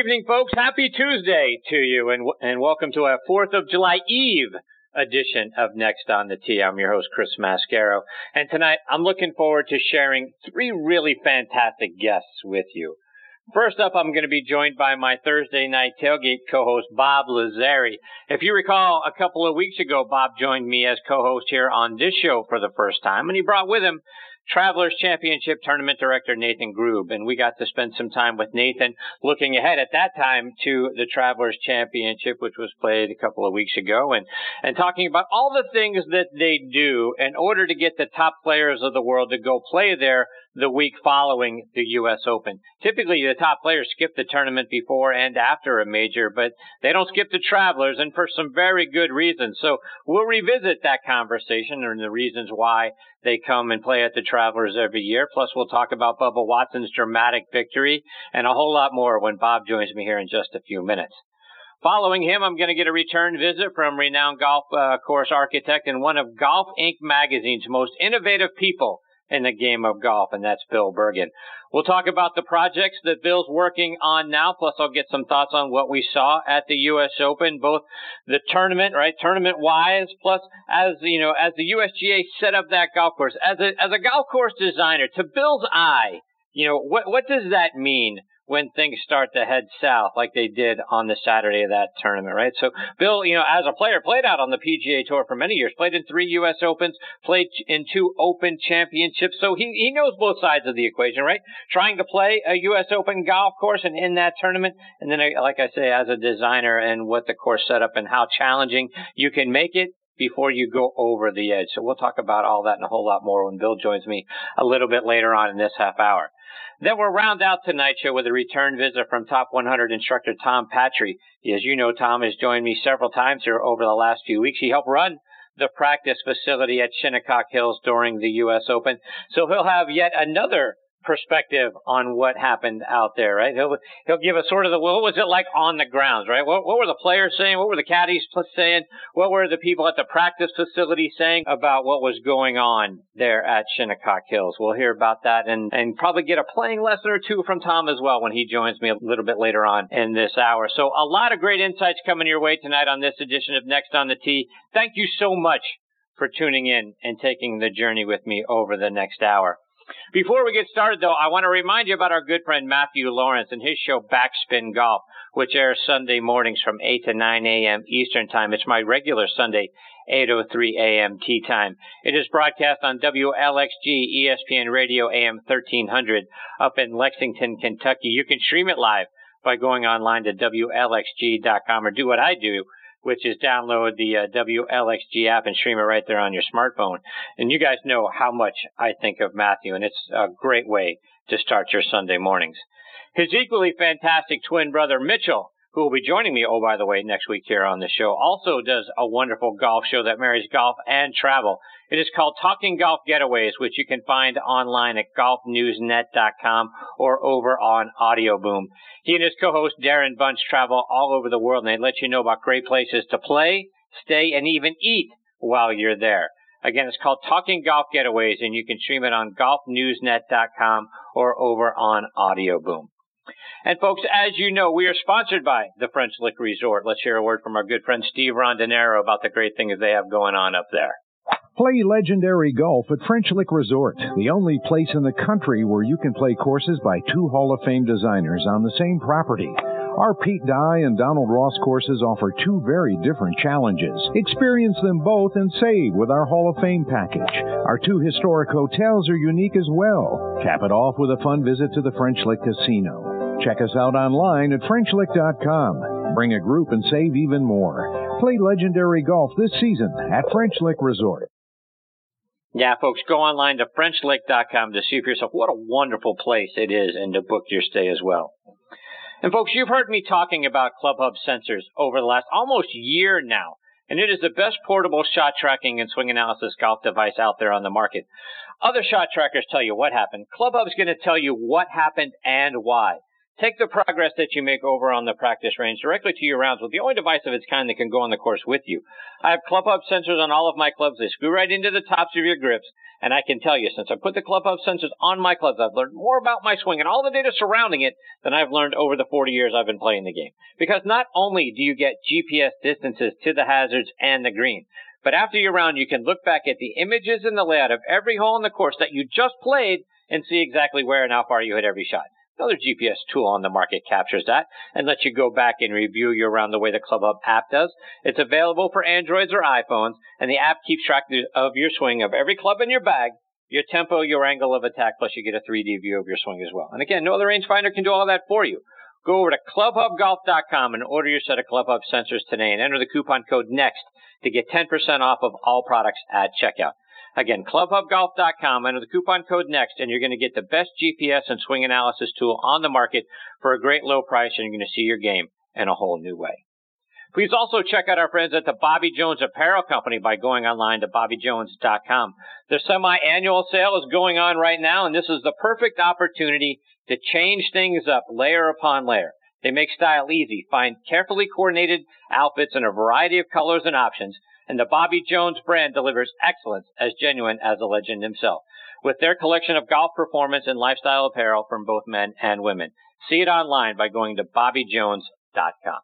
evening, folks. Happy Tuesday to you, and welcome to our 4th of July Eve edition of Next on the Tee. I'm your host, Chris Mascaro, and tonight I'm looking forward to sharing 3 really fantastic guests with you. First up, I'm going to be joined by my Thursday night tailgate co-host, Bob Lazzari. If you recall, a couple of weeks ago, Bob joined me as co-host here on this show for the first time, and he brought with him Travelers Championship Tournament Director Nathan Grube, and we got to spend some time with Nathan looking ahead at that time to the Travelers Championship, which was played a couple of weeks ago, and talking about all the things that they do in order to get the top players of the world to go play there the week following the U.S. Open. Typically, the top players skip the tournament before and after a major, but they don't skip the Travelers, and for some very good reasons. So we'll revisit that conversation and the reasons why they come and play at the Travelers every year. Plus, we'll talk about Bubba Watson's dramatic victory and a whole lot more when Bob joins me here in just a few minutes. Following him, I'm going to get a return visit from renowned golf course architect and one of Golf Inc. magazine's most innovative people in the game of golf, and that's Bill Bergin. We'll talk about the projects that Bill's working on now, plus I'll get some thoughts on what we saw at the U.S. Open, both the tournament, right, tournament-wise, plus as the USGA set up that golf course. As a golf course designer, to Bill's eye, what does that mean when things start to head south like they did on the Saturday of that tournament, right? So Bill, as a player, played out on the PGA Tour for many years, played in 3 U.S. Opens, played in 2 Open championships. So he knows both sides of the equation, right? Trying to play a U.S. Open golf course and in that tournament. And then, like I say, as a designer and what the course set up and how challenging you can make it before you go over the edge. So we'll talk about all that and a whole lot more when Bill joins me a little bit later on in this half hour. Then we'll round out tonight's show with a return visit from Top 100 instructor Tom Patry. As you know, Tom has joined me several times here over the last few weeks. He helped run the practice facility at Shinnecock Hills during the U.S. Open. So he'll have yet another perspective on what happened out there, right? He'll give us sort of what was it like on the grounds, right? What were the players saying? What were the caddies saying? What were the people at the practice facility saying about what was going on there at Shinnecock Hills? We'll hear about that and probably get a playing lesson or two from Tom as well when he joins me a little bit later on in this hour. So a lot of great insights coming your way tonight on this edition of Next on the Tee. Thank you so much for tuning in and taking the journey with me over the next hour. Before we get started, though, I want to remind you about our good friend Matthew Lawrence and his show Backspin Golf, which airs Sunday mornings from 8 to 9 a.m. Eastern Time. It's my regular Sunday, 8:03 a.m. tee time. It is broadcast on WLXG ESPN Radio AM 1300 up in Lexington, Kentucky. You can stream it live by going online to WLXG.com or do what I do, which is download the WLXG app and stream it right there on your smartphone. And you guys know how much I think of Matthew, and it's a great way to start your Sunday mornings. His equally fantastic twin brother, Mitchell, who will be joining me, by the way, next week here on the show, also does a wonderful golf show that marries golf and travel. It is called Talking Golf Getaways, which you can find online at golfnewsnet.com or over on Audio Boom. He and his co-host Darren Bunch travel all over the world, and they let you know about great places to play, stay, and even eat while you're there. Again, it's called Talking Golf Getaways, and you can stream it on golfnewsnet.com or over on Audio Boom. And folks, as you know, we are sponsored by the French Lick Resort. Let's hear a word from our good friend Steve Rondinero about the great things they have going on up there. Play legendary golf at French Lick Resort, the only place in the country where you can play courses by 2 Hall of Fame designers on the same property. Our Pete Dye and Donald Ross courses offer 2 very different challenges. Experience them both and save with our Hall of Fame package. Our 2 historic hotels are unique as well. Cap it off with a fun visit to the French Lick Casino. Check us out online at FrenchLick.com. Bring a group and save even more. Play legendary golf this season at French Lick Resort. Yeah, folks, go online to FrenchLick.com to see for yourself what a wonderful place it is and to book your stay as well. And folks, you've heard me talking about ClubHub sensors over the last almost year now, and it is the best portable shot tracking and swing analysis golf device out there on the market. Other shot trackers tell you what happened. ClubHub's going to tell you what happened and why. Take the progress that you make over on the practice range directly to your rounds with the only device of its kind that can go on the course with you. I have Club Hub sensors on all of my clubs. They screw right into the tops of your grips. And I can tell you, since I put the Club Hub sensors on my clubs, I've learned more about my swing and all the data surrounding it than I've learned over the 40 years I've been playing the game. Because not only do you get GPS distances to the hazards and the green, but after your round, you can look back at the images and the layout of every hole in the course that you just played and see exactly where and how far you hit every shot. Another GPS tool on the market captures that and lets you go back and review your round the way the Club Hub app does. It's available for Androids or iPhones, and the app keeps track of your swing of every club in your bag, your tempo, your angle of attack, plus you get a 3D view of your swing as well. And again, no other rangefinder can do all that for you. Go over to clubhubgolf.com and order your set of Club Hub sensors today and enter the coupon code NEXT to get 10% off of all products at checkout. Again, clubhubgolf.com, enter the coupon code NEXT, and you're going to get the best GPS and swing analysis tool on the market for a great low price, and you're going to see your game in a whole new way. Please also check out our friends at the Bobby Jones Apparel Company by going online to bobbyjones.com. Their semi-annual sale is going on right now, and this is the perfect opportunity to change things up layer upon layer. They make style easy. Find carefully coordinated outfits in a variety of colors and options. And the Bobby Jones brand delivers excellence as genuine as the legend himself, with their collection of golf performance and lifestyle apparel from both men and women. See it online by going to bobbyjones.com.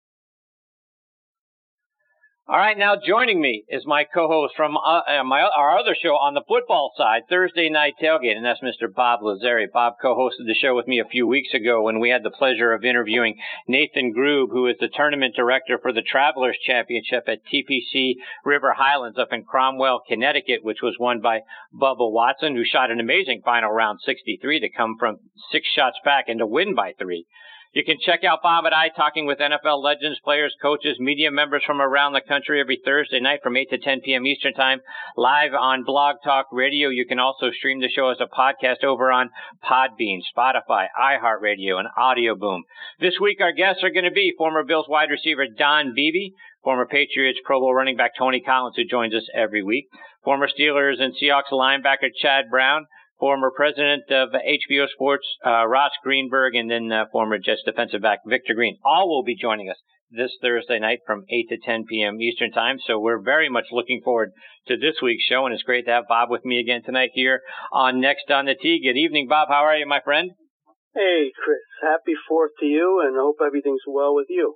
All right, now joining me is my co-host from our other show on the football side, Thursday Night Tailgate, and that's Mr. Bob Lazzari. Bob co-hosted the show with me a few weeks ago when we had the pleasure of interviewing Nathan Grube, who is the tournament director for the Travelers Championship at TPC River Highlands up in Cromwell, Connecticut, which was won by Bubba Watson, who shot an amazing final round 63 to come from 6 shots back and to win by 3. You can check out Bob and I talking with NFL legends, players, coaches, media members from around the country every Thursday night from 8 to 10 p.m. Eastern Time, live on Blog Talk Radio. You can also stream the show as a podcast over on Podbean, Spotify, iHeartRadio, and Audio Boom. This week, our guests are going to be former Bills wide receiver Don Beebe, former Patriots Pro Bowl running back Tony Collins, who joins us every week, former Steelers and Seahawks linebacker Chad Brown, former president of HBO Sports, Ross Greenberg, and then former Jets defensive back Victor Green. All will be joining us this Thursday night from 8 to 10 p.m. Eastern Time. So we're very much looking forward to this week's show, and it's great to have Bob with me again tonight here on Next on the Tee. Good evening, Bob. How are you, my friend? Hey, Chris. Happy 4th to you, and I hope everything's well with you.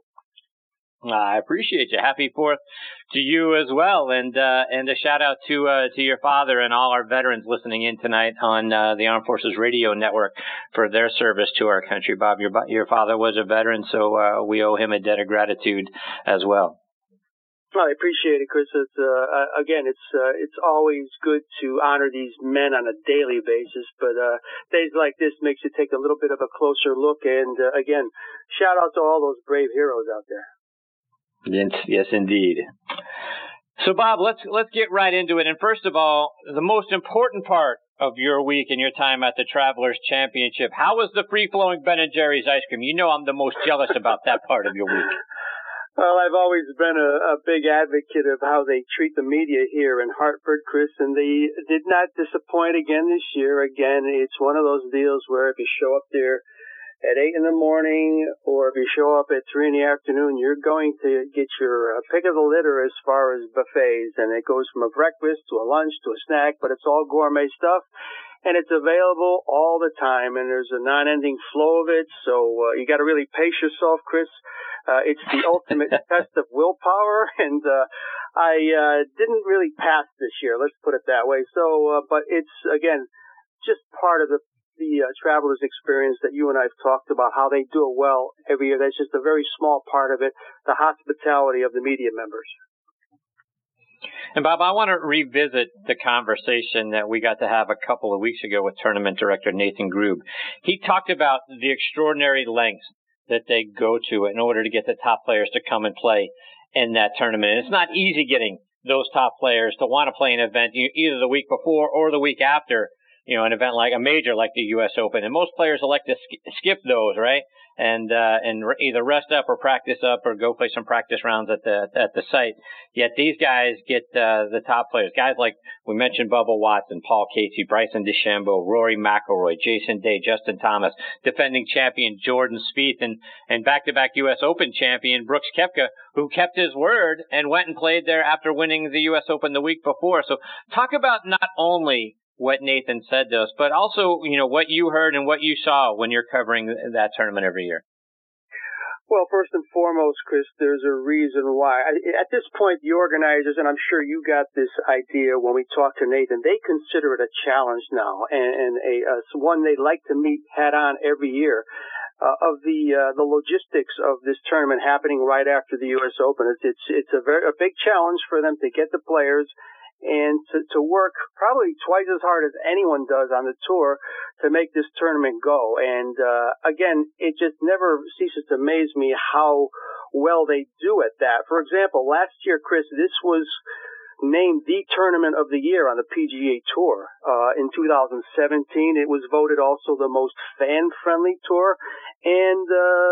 I appreciate you. Happy 4th to you as well, and a shout out to your father and all our veterans listening in tonight on the Armed Forces Radio Network for their service to our country. Bob, your father was a veteran, so we owe him a debt of gratitude as well. Well, I appreciate it, Chris. It's always good to honor these men on a daily basis, but days like this makes you take a little bit of a closer look. And again, shout out to all those brave heroes out there. Yes, indeed. So, Bob, let's get right into it. And first of all, the most important part of your week and your time at the Travelers Championship, how was the free-flowing Ben & Jerry's ice cream? You know I'm the most jealous about that part of your week. Well, I've always been a big advocate of how they treat the media here in Hartford, Chris, and they did not disappoint again this year. Again, it's one of those deals where if you show up there at 8 in the morning, or if you show up at 3 in the afternoon, you're going to get your pick of the litter as far as buffets. And it goes from a breakfast to a lunch to a snack, but it's all gourmet stuff. And it's available all the time, and there's a non-ending flow of it. So you got to really pace yourself, Chris. It's the ultimate test of willpower, and I didn't really pass this year. Let's put it that way. So, but it's, again, just part of the Travelers experience that you and I have talked about, how they do it well every year. That's just a very small part of it, the hospitality of the media members. And Bob, I want to revisit the conversation that we got to have a couple of weeks ago with tournament director Nathan Grube. He talked about the extraordinary lengths that they go to in order to get the top players to come and play in that tournament. And it's not easy getting those top players to want to play an event either the week before or the week after an event like a major like the U.S. Open, and most players elect to skip those, right? And either rest up or practice up or go play some practice rounds at the site. Yet these guys get the top players, guys like we mentioned, Bubba Watson, Paul Casey, Bryson DeChambeau, Rory McIlroy, Jason Day, Justin Thomas, defending champion Jordan Spieth, and back-to-back U.S. Open champion Brooks Koepka, who kept his word and went and played there after winning the U.S. Open the week before. So talk about not only what Nathan said to us, but also, what you heard and what you saw when you're covering that tournament every year. Well, first and foremost, Chris, there's a reason why. At this point, the organizers, and I'm sure you got this idea when we talked to Nathan, they consider it a challenge now, and one they'd like to meet head on every year. Of the logistics of this tournament happening right after the U.S. Open, it's a big challenge for them to get the players and to work probably twice as hard as anyone does on the tour to make this tournament go. And again, it just never ceases to amaze me how well they do at that. For example, last year, Chris, this was named the tournament of the year on the PGA Tour. In 2017, it was voted also the most fan-friendly tour. And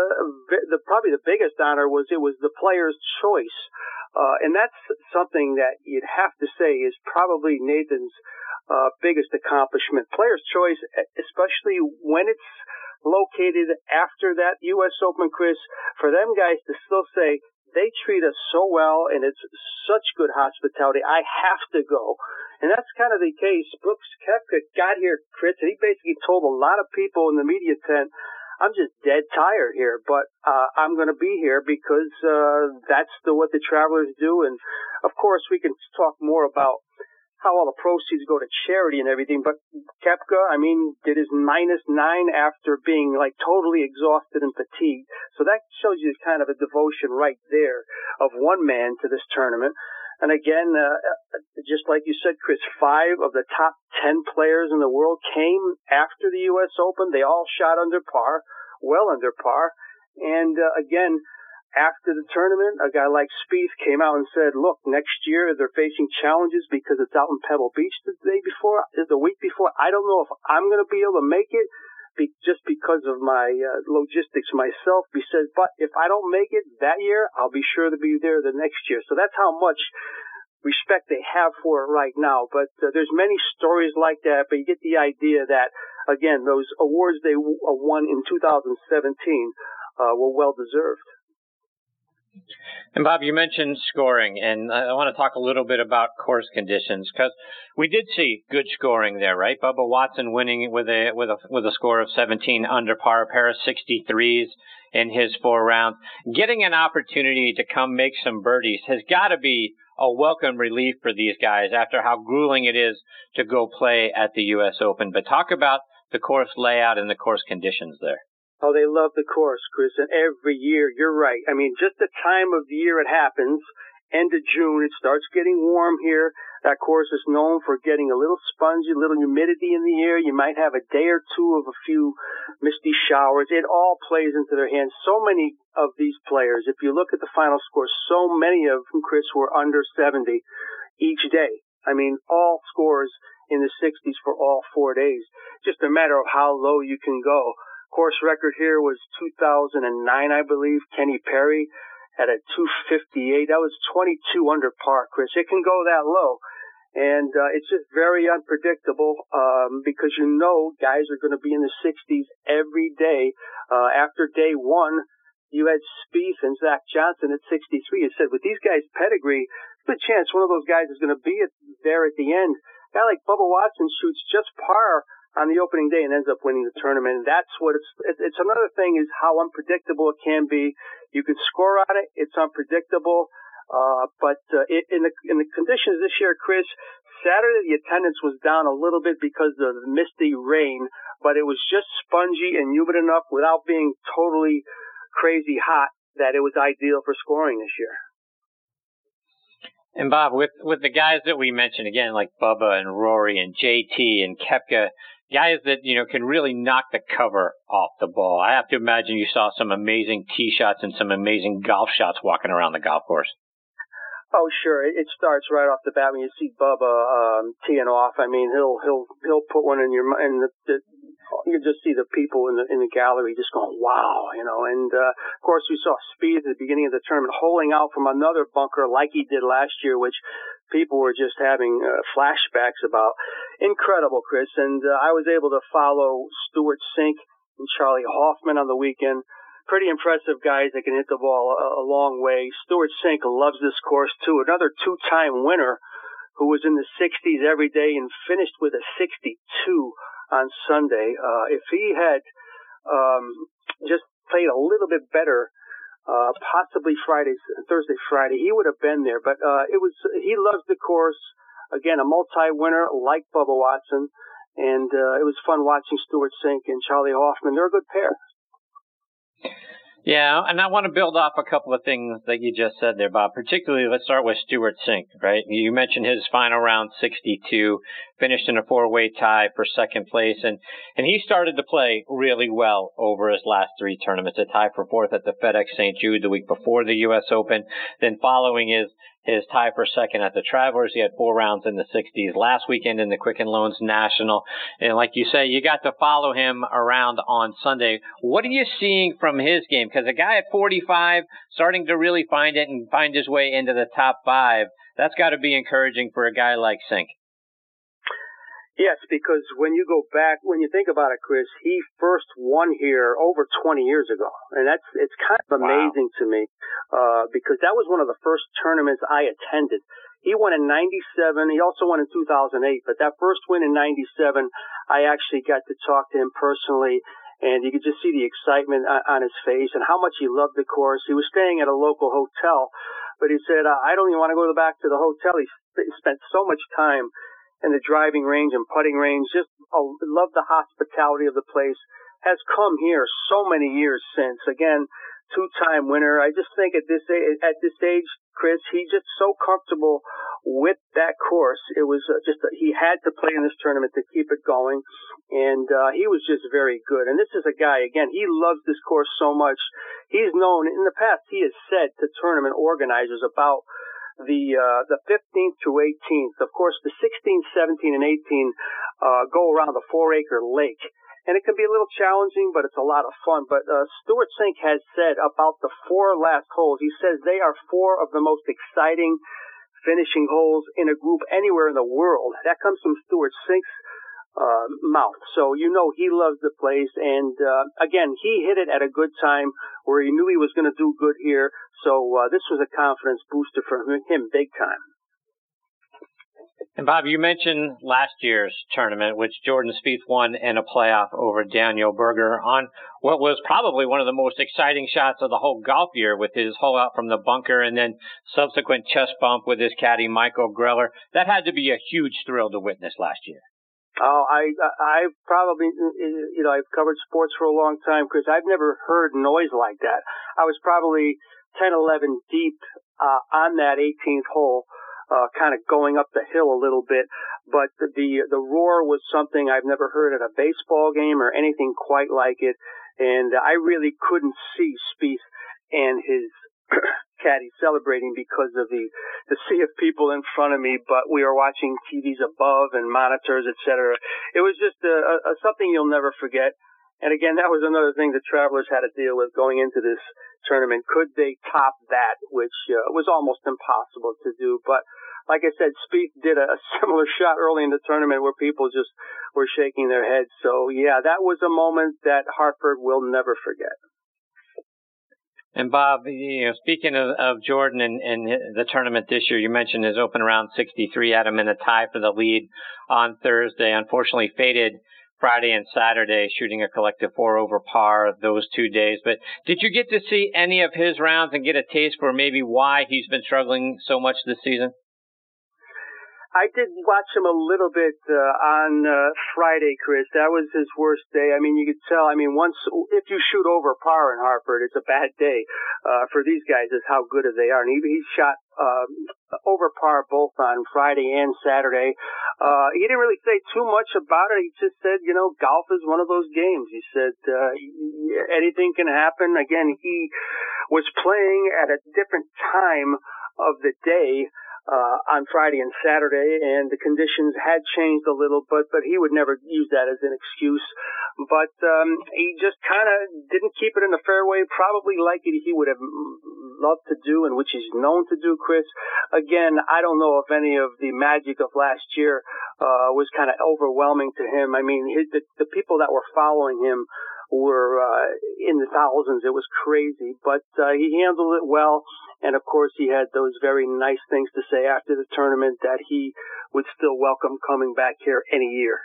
probably the biggest honor was it was the Player's Choice. And that's something that you'd have to say is probably Nathan's biggest accomplishment. Player's Choice, especially when it's located after that U.S. Open, Chris, for them guys to still say, they treat us so well, and it's such good hospitality, I have to go. And that's kind of the case. Brooks Koepka got here, Chris, and he basically told a lot of people in the media tent, I'm just dead tired here, but I'm going to be here because that's what the Travelers do. And, of course, we can talk more about how all the proceeds go to charity and everything, but Koepka, did his -9 after being, totally exhausted and fatigued. So that shows you kind of a devotion right there of one man to this tournament. And again, just like you said, Chris, 5 of the top 10 players in the world came after the U.S. Open. They all shot under par, well under par. And again, after the tournament, a guy like Spieth came out and said, look, next year they're facing challenges because it's out in Pebble Beach the week before. I don't know if I'm going to be able to make it just because of my logistics myself. He said, but if I don't make it that year, I'll be sure to be there the next year. So that's how much respect they have for it right now. But there's many stories like that, but you get the idea that, again, those awards they won in 2017 were well-deserved. And Bob, you mentioned scoring, and I want to talk a little bit about course conditions because we did see good scoring there, right? Bubba Watson winning with a score of 17 under par, a pair of 63s in his 4 rounds. Getting an opportunity to come make some birdies has got to be a welcome relief for these guys after how grueling it is to go play at the U.S. Open. But talk about the course layout and the course conditions there. Oh, they love the course, Chris, and every year, you're right. Just the time of the year it happens, end of June, it starts getting warm here. That course is known for getting a little spongy, a little humidity in the air. You might have a day or two of a few misty showers. It all plays into their hands. So many of these players, if you look at the final score, so many of them, Chris, were under 70 each day. All scores in the 60s for all 4 days. Just a matter of how low you can go. Course record here was 2009, I believe. Kenny Perry had a 258. That was 22 under par, Chris. It can go that low. And it's just very unpredictable because guys are going to be in the 60s every day. After day one, you had Spieth and Zach Johnson at 63. You said, with these guys' pedigree, there's a chance one of those guys is going to be there at the end. A guy like Bubba Watson shoots just par on the opening day and ends up winning the tournament. And that's what it's another thing is how unpredictable it can be. You can score on it. It's unpredictable. But in the conditions this year, Chris, Saturday the attendance was down a little bit because of the misty rain, but it was just spongy and humid enough without being totally crazy hot that it was ideal for scoring this year. And Bob, with the guys that we mentioned, again, like Bubba and Rory and JT and Koepka, guys that, can really knock the cover off the ball. I have to imagine you saw some amazing tee shots and some amazing golf shots walking around the golf course. Oh, sure. It starts right off the bat when you see Bubba teeing off. I mean, he'll put one in your and you just see the people in the gallery just going, wow, you know. And of course, we saw Speed at the beginning of the tournament holing out from another bunker like he did last year, which people were just having flashbacks about. Incredible, Chris. And I was able to follow Stewart Cink and Charlie Hoffman on the weekend. Pretty impressive guys that can hit the ball a long way. Stewart Cink loves this course, too. Another two-time winner who was in the 60s every day and finished with a 62 on Sunday. If he had just played a little bit better, possibly Thursday, Friday, he would have been there. But he loves the course. Again, a multi-winner like Bubba Watson. And it was fun watching Stewart Cink and Charlie Hoffman. They're a good pair. Yeah, and I want to build off a couple of things that you just said there, Bob. Particularly, let's start with Stewart Cink, right? You mentioned his final round 62, finished in a four-way tie for second place, and he started to play really well over his last three tournaments. A tie for fourth at the FedEx St. Jude the week before the U.S. Open, then following his tie for second at the Travelers. He had 4 rounds in the 60s last weekend in the Quicken Loans National. And like you say, you got to follow him around on Sunday. What are you seeing from his game? Because a guy at 45 starting to really find it and find his way into the top 5, that's got to be encouraging for a guy like Cink. Yes, because when you think about it, Chris, he first won here over 20 years ago. And it's kind of amazing to me, because that was one of the first tournaments I attended. He won in 97. He also won in 2008, but that first win in 97, I actually got to talk to him personally, and you could just see the excitement on his face and how much he loved the course. He was staying at a local hotel, but he said, I don't even want to go back to the hotel. He spent so much time in the driving range and putting range, just love the hospitality of the place, has come here so many years since. Again, two-time winner. I just think at this age, Chris, he's just so comfortable with that course. It was he had to play in this tournament to keep it going, and he was just very good. And this is a guy, again, he loves this course so much. He's known, in the past, he has said to tournament organizers about the 15th through 18th. Of course, the 16th, 17th, and 18th go around the 4-acre lake. And it can be a little challenging, but it's a lot of fun. But Stewart Cink has said about the 4 last holes, he says they are 4 of the most exciting finishing holes in a group anywhere in the world. That comes from Stewart Cink's mouth. So you know he loves the place. And again, he hit it at a good time where he knew he was going to do good here. So this was a confidence booster for him big time. And Bob, you mentioned last year's tournament, which Jordan Spieth won in a playoff over Daniel Berger on what was probably one of the most exciting shots of the whole golf year, with his hole out from the bunker and then subsequent chest bump with his caddy Michael Greller. That had to be a huge thrill to witness last year. Oh, I've probably, I've covered sports for a long time, Chris. I've never heard noise like that. I was probably 10, 11 deep on that 18th hole, kind of going up the hill a little bit. But the roar was something I've never heard at a baseball game or anything quite like it. And I really couldn't see Spieth and his caddy celebrating because of the sea of people in front of me, but we were watching TVs above and monitors, etc. It was just something you'll never forget. And again, that was another thing the Travelers had to deal with going into this tournament. Could they top that, which was almost impossible to do. But like I said, Spieth did a similar shot early in the tournament where people just were shaking their heads. So yeah, that was a moment that Hartford will never forget. And Bob, speaking of Jordan and the tournament this year, you mentioned his open round 63 had him in a tie for the lead on Thursday. Unfortunately, faded Friday and Saturday, shooting a collective 4 over par those 2 days. But did you get to see any of his rounds and get a taste for maybe why he's been struggling so much this season? I did watch him a little bit on Friday, Chris. That was his worst day. I mean, you could tell. I mean, if you shoot over par in Hartford, it's a bad day for these guys. Is how good they are. And he shot over par both on Friday and Saturday. He didn't really say too much about it. He just said, golf is one of those games. He said anything can happen. Again, he was playing at a different time of the day on Friday and Saturday, and the conditions had changed a little, but he would never use that as an excuse. But he just kind of didn't keep it in the fairway, probably like he would have loved to do, and which he's known to do, Chris. Again, I don't know if any of the magic of last year was kind of overwhelming to him. I mean, the people that were following him were in the thousands. It was crazy, but he handled it well. And of course, he had those very nice things to say after the tournament that he would still welcome coming back here any year.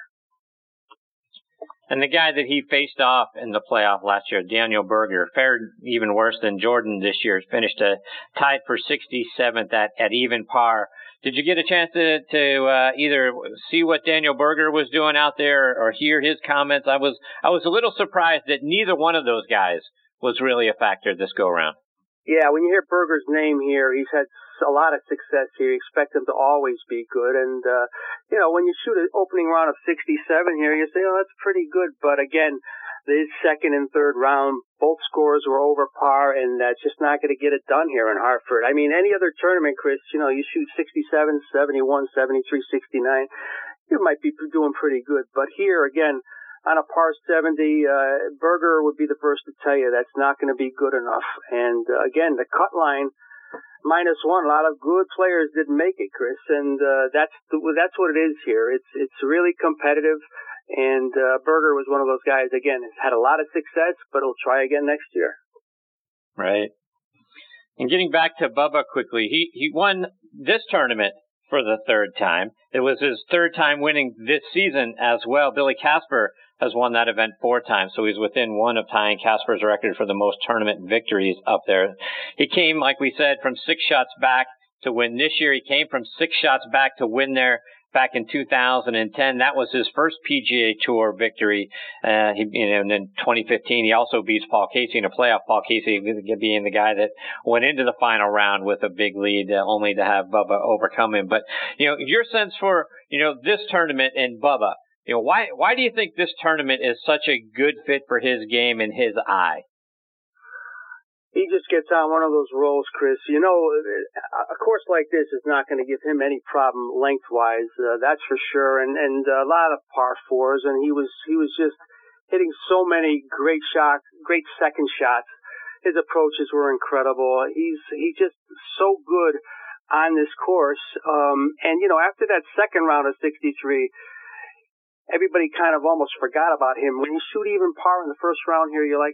And the guy that he faced off in the playoff last year, Daniel Berger, fared even worse than Jordan this year. Finished tied for 67th at even par. Did you get a chance to either see what Daniel Berger was doing out there or hear his comments? I was a little surprised that neither one of those guys was really a factor this go around. Yeah, when you hear Berger's name here, he's had a lot of success here. You expect him to always be good. And, when you shoot an opening round of 67 here, you say, oh, that's pretty good. But again, the second and third round, both scores were over par, and that's just not going to get it done here in Hartford. I mean, any other tournament, Chris, you shoot 67, 71, 73, 69, you might be doing pretty good. But here, again, on a par 70, Berger would be the first to tell you that's not going to be good enough. And again, the cut line, -1. A lot of good players didn't make it, Chris, and that's what it is here. It's really competitive, and Berger was one of those guys. Again, has had a lot of success, but he'll try again next year. Right. And getting back to Bubba quickly, he won this tournament for the third time. It was his third time winning this season as well. Billy Casper has won that event 4 times, so he's within 1 of tying Casper's record for the most tournament victories up there. He came, like we said, from 6 shots back to win this year. He came from 6 shots back to win there back in 2010. That was his first PGA Tour victory. And in 2015, he also beats Paul Casey in a playoff. Paul Casey being the guy that went into the final round with a big lead, only to have Bubba overcome him. But, your sense for, this tournament and Bubba, why do you think this tournament is such a good fit for his game and his eye? He just gets on one of those rolls, Chris. A course like this is not going to give him any problem lengthwise, that's for sure. And a lot of par 4s, and he was just hitting so many great shots, great second shots. His approaches were incredible. He's just so good on this course. And after that second round of 63. Everybody kind of almost forgot about him. When you shoot even par in the first round here, you're like,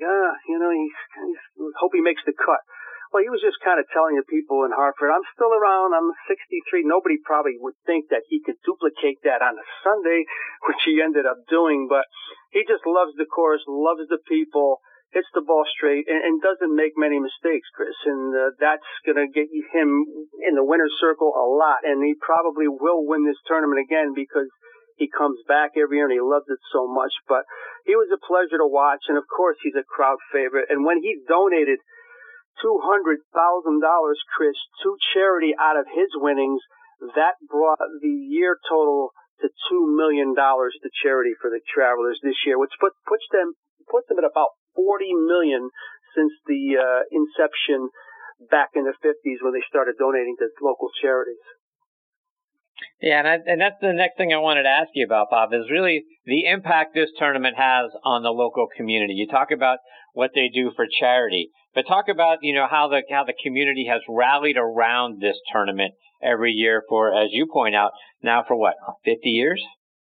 hope he makes the cut. Well, he was just kind of telling the people in Hartford, I'm still around, I'm 63. Nobody probably would think that he could duplicate that on a Sunday, which he ended up doing. But he just loves the course, loves the people, hits the ball straight, and doesn't make many mistakes, Chris. And that's going to get him in the winner's circle a lot. And he probably will win this tournament again because he comes back every year and he loves it so much. But he was a pleasure to watch, and of course he's a crowd favorite. And when he donated $200,000, Chris, to charity out of his winnings, that brought the year total to $2 million to charity for the Travelers this year, which puts them at about $40 million since the inception back in the 50s when they started donating to local charities. Yeah, and that's the next thing I wanted to ask you about, Bob, is really the impact this tournament has on the local community. You talk about what they do for charity, but talk about, how the community has rallied around this tournament every year for, as you point out, now for what, 50 years?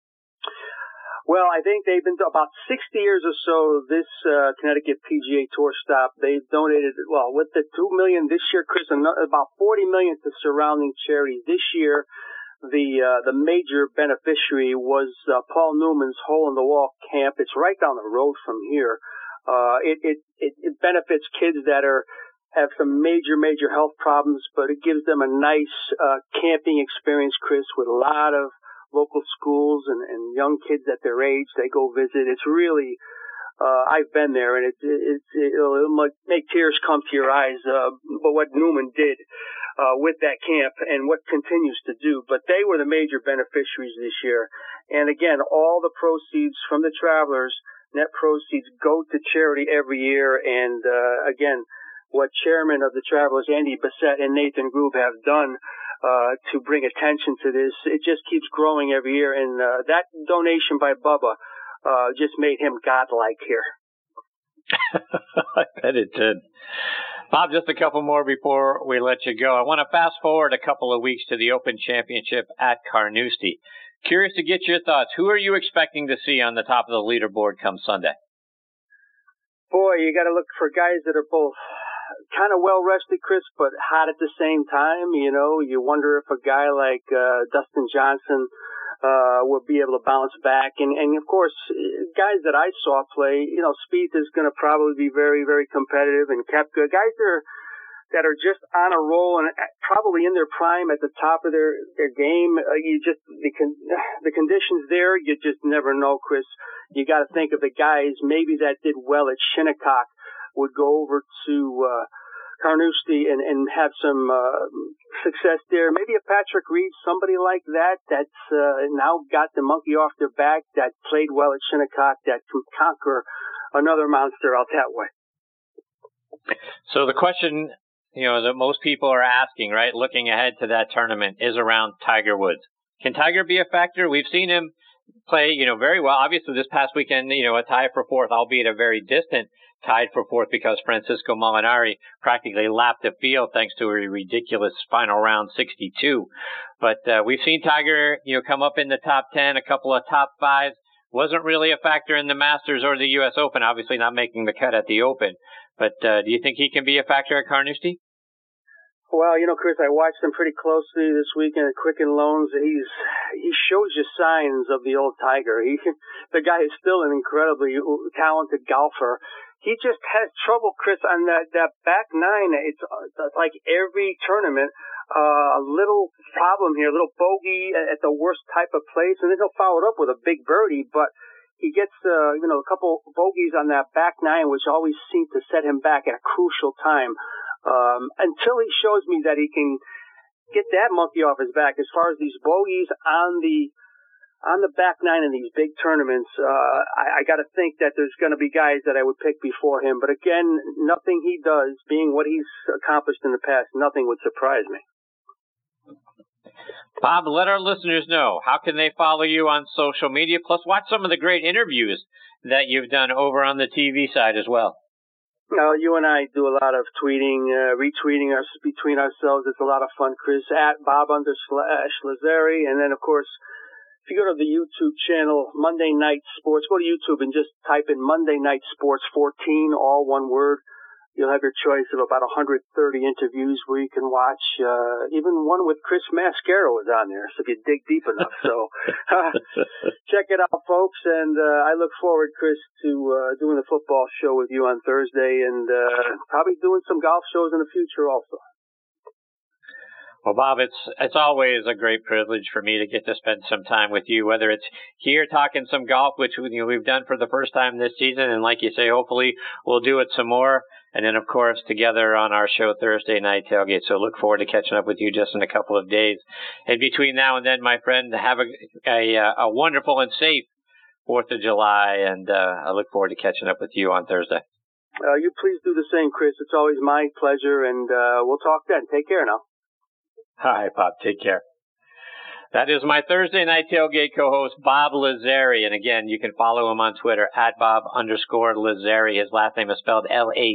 Well, I think they've been about 60 years or so, this Connecticut PGA Tour stop. They've donated, with the $2 million this year, Chris, about $40 million to surrounding charities. This year, the major beneficiary was Paul Newman's Hole in the Wall camp. It's right down the road from here. It benefits kids that have some major health problems, but it gives them a nice camping experience, Chris, with a lot of local schools and young kids at their age. They go visit. It's really I've been there, and it'll make tears come to your eyes. But what Newman did with that camp and what continues to do. But they were the major beneficiaries this year. And again, all the proceeds from the Travelers, net proceeds, go to charity every year. And again, what Chairman of the Travelers, Andy Bassett, and Nathan Grube have done to bring attention to this. It just keeps growing every year, and that donation by Bubba just made him godlike here. I bet it did. Bob, just a couple more before we let you go. I want to fast forward a couple of weeks to the Open Championship at Carnoustie. Curious to get your thoughts. Who are you expecting to see on the top of the leaderboard come Sunday? Boy, you got to look for guys that are both kind of well-rested, Chris, but hot at the same time. You know, you wonder if a guy like Dustin Johnson will be able to bounce back. And of course, guys that I saw play, you know, Spieth is going to probably be very, very competitive, and Koepka, guys that are just on a roll and probably in their prime at the top of their game. The conditions there, you just never know, Chris. You got to think of the guys maybe that did well at Shinnecock would go over to Carnoustie and have some success there. Maybe a Patrick Reed, somebody like that, that's now got the monkey off their back, that played well at Shinnecock, that can conquer another monster out that way. So the question, you know, that most people are asking, right, looking ahead to that tournament, is around Tiger Woods. Can Tiger be a factor? We've seen him play, you know, very well. Obviously, this past weekend, you know, a tie for fourth, albeit a very distant tied for fourth because Francisco Molinari practically lapped the field thanks to a ridiculous final round 62. But we've seen Tiger, you know, come up in the top 10, a couple of top fives. Wasn't really a factor in the Masters or the U.S. Open, obviously not making the cut at the Open. But do you think he can be a factor at Carnoustie? Well, you know, Chris, I watched him pretty closely this weekend at Quicken Loans. He shows you signs of the old Tiger. The guy is still an incredibly talented golfer. He just has trouble, Chris, on that back nine. It's like every tournament, a little problem here, a little bogey at the worst type of place, and then he'll follow it up with a big birdie. But he gets, a couple bogeys on that back nine, which always seem to set him back at a crucial time. Until he shows me that he can get that monkey off his back. As far as these bogeys on the back nine in these big tournaments, I got to think that there's going to be guys that I would pick before him. But again, nothing he does, being what he's accomplished in the past, nothing would surprise me. Bob, let our listeners know, how can they follow you on social media, plus watch some of the great interviews that you've done over on the TV side as well? No, you and I do a lot of tweeting, retweeting us between ourselves. It's a lot of fun, Chris, at Bob_Lazzari. And then, of course, if you go to the YouTube channel, Monday Night Sports, go to YouTube and just type in Monday Night Sports 14, all one word. You'll have your choice of about 130 interviews where you can watch. Even one with Chris Mascaro is on there, so if you dig deep enough. So check it out, folks. And I look forward, Chris, to doing the football show with you on Thursday, and probably doing some golf shows in the future also. Well, Bob, it's always a great privilege for me to get to spend some time with you, whether it's here talking some golf, which we've done for the first time this season, and like you say, hopefully we'll do it some more. And then, of course, together on our show Thursday Night Tailgate. So look forward to catching up with you just in a couple of days. And between now and then, my friend, have a wonderful and safe 4th of July. And I look forward to catching up with you on Thursday. You please do the same, Chris. It's always my pleasure. And we'll talk then. Take care now. All right, Bob. Take care. That is my Thursday Night Tailgate co-host, Bob Lazzari. And again, you can follow him on Twitter at Bob_Lazzari. His last name is spelled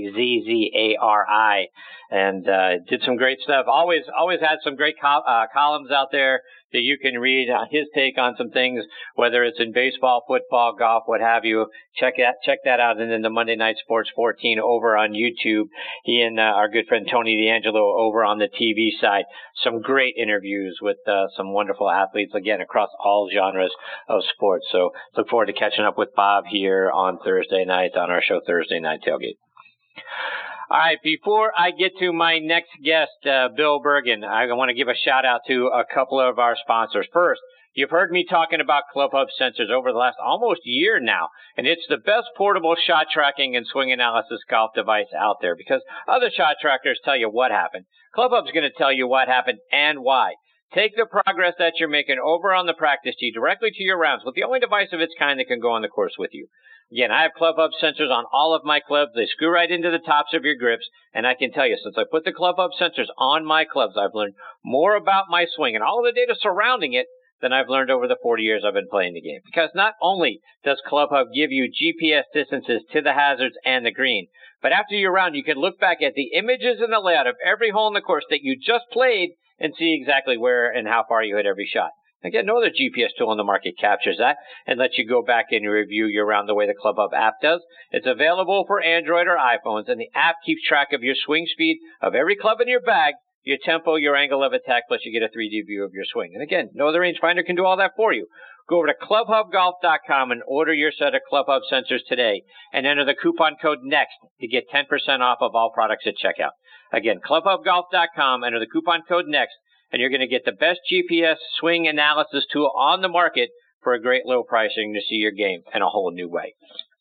Lazzari. And did some great stuff. Always had some great columns out there that you can read his take on some things, whether it's in baseball, football, golf, what have you. Check that out. And then the Monday Night Sports 14 over on YouTube. He and our good friend Tony D'Angelo over on the TV side. Some great interviews with some wonderful athletes, again, across all genres of sports. So look forward to catching up with Bob here on Thursday night on our show Thursday Night Tailgate. All right, before I get to my next guest, Bill Bergin, I want to give a shout out to a couple of our sponsors. First, you've heard me talking about ClubHub sensors over the last almost year now, and it's the best portable shot tracking and swing analysis golf device out there because other shot trackers tell you what happened. ClubHub's going to tell you what happened and why. Take the progress that you're making over on the practice tee directly to your rounds with the only device of its kind that can go on the course with you. Again, I have Club Hub sensors on all of my clubs. They screw right into the tops of your grips. And I can tell you, since I put the Club Hub sensors on my clubs, I've learned more about my swing and all of the data surrounding it than I've learned over the 40 years I've been playing the game. Because not only does Club Hub give you GPS distances to the hazards and the green, but after your round, you can look back at the images and the layout of every hole in the course that you just played and see exactly where and how far you hit every shot. Again, no other GPS tool on the market captures that and lets you go back and review your round the way the Club Hub app does. It's available for Android or iPhones, and the app keeps track of your swing speed of every club in your bag, your tempo, your angle of attack, plus you get a 3D view of your swing. And again, no other rangefinder can do all that for you. Go over to clubhubgolf.com and order your set of Club Hub sensors today and enter the coupon code NEXT to get 10% off of all products at checkout. Again, clubhubgolf.com, enter the coupon code NEXT, and you're going to get the best GPS swing analysis tool on the market for a great low pricing to see your game in a whole new way.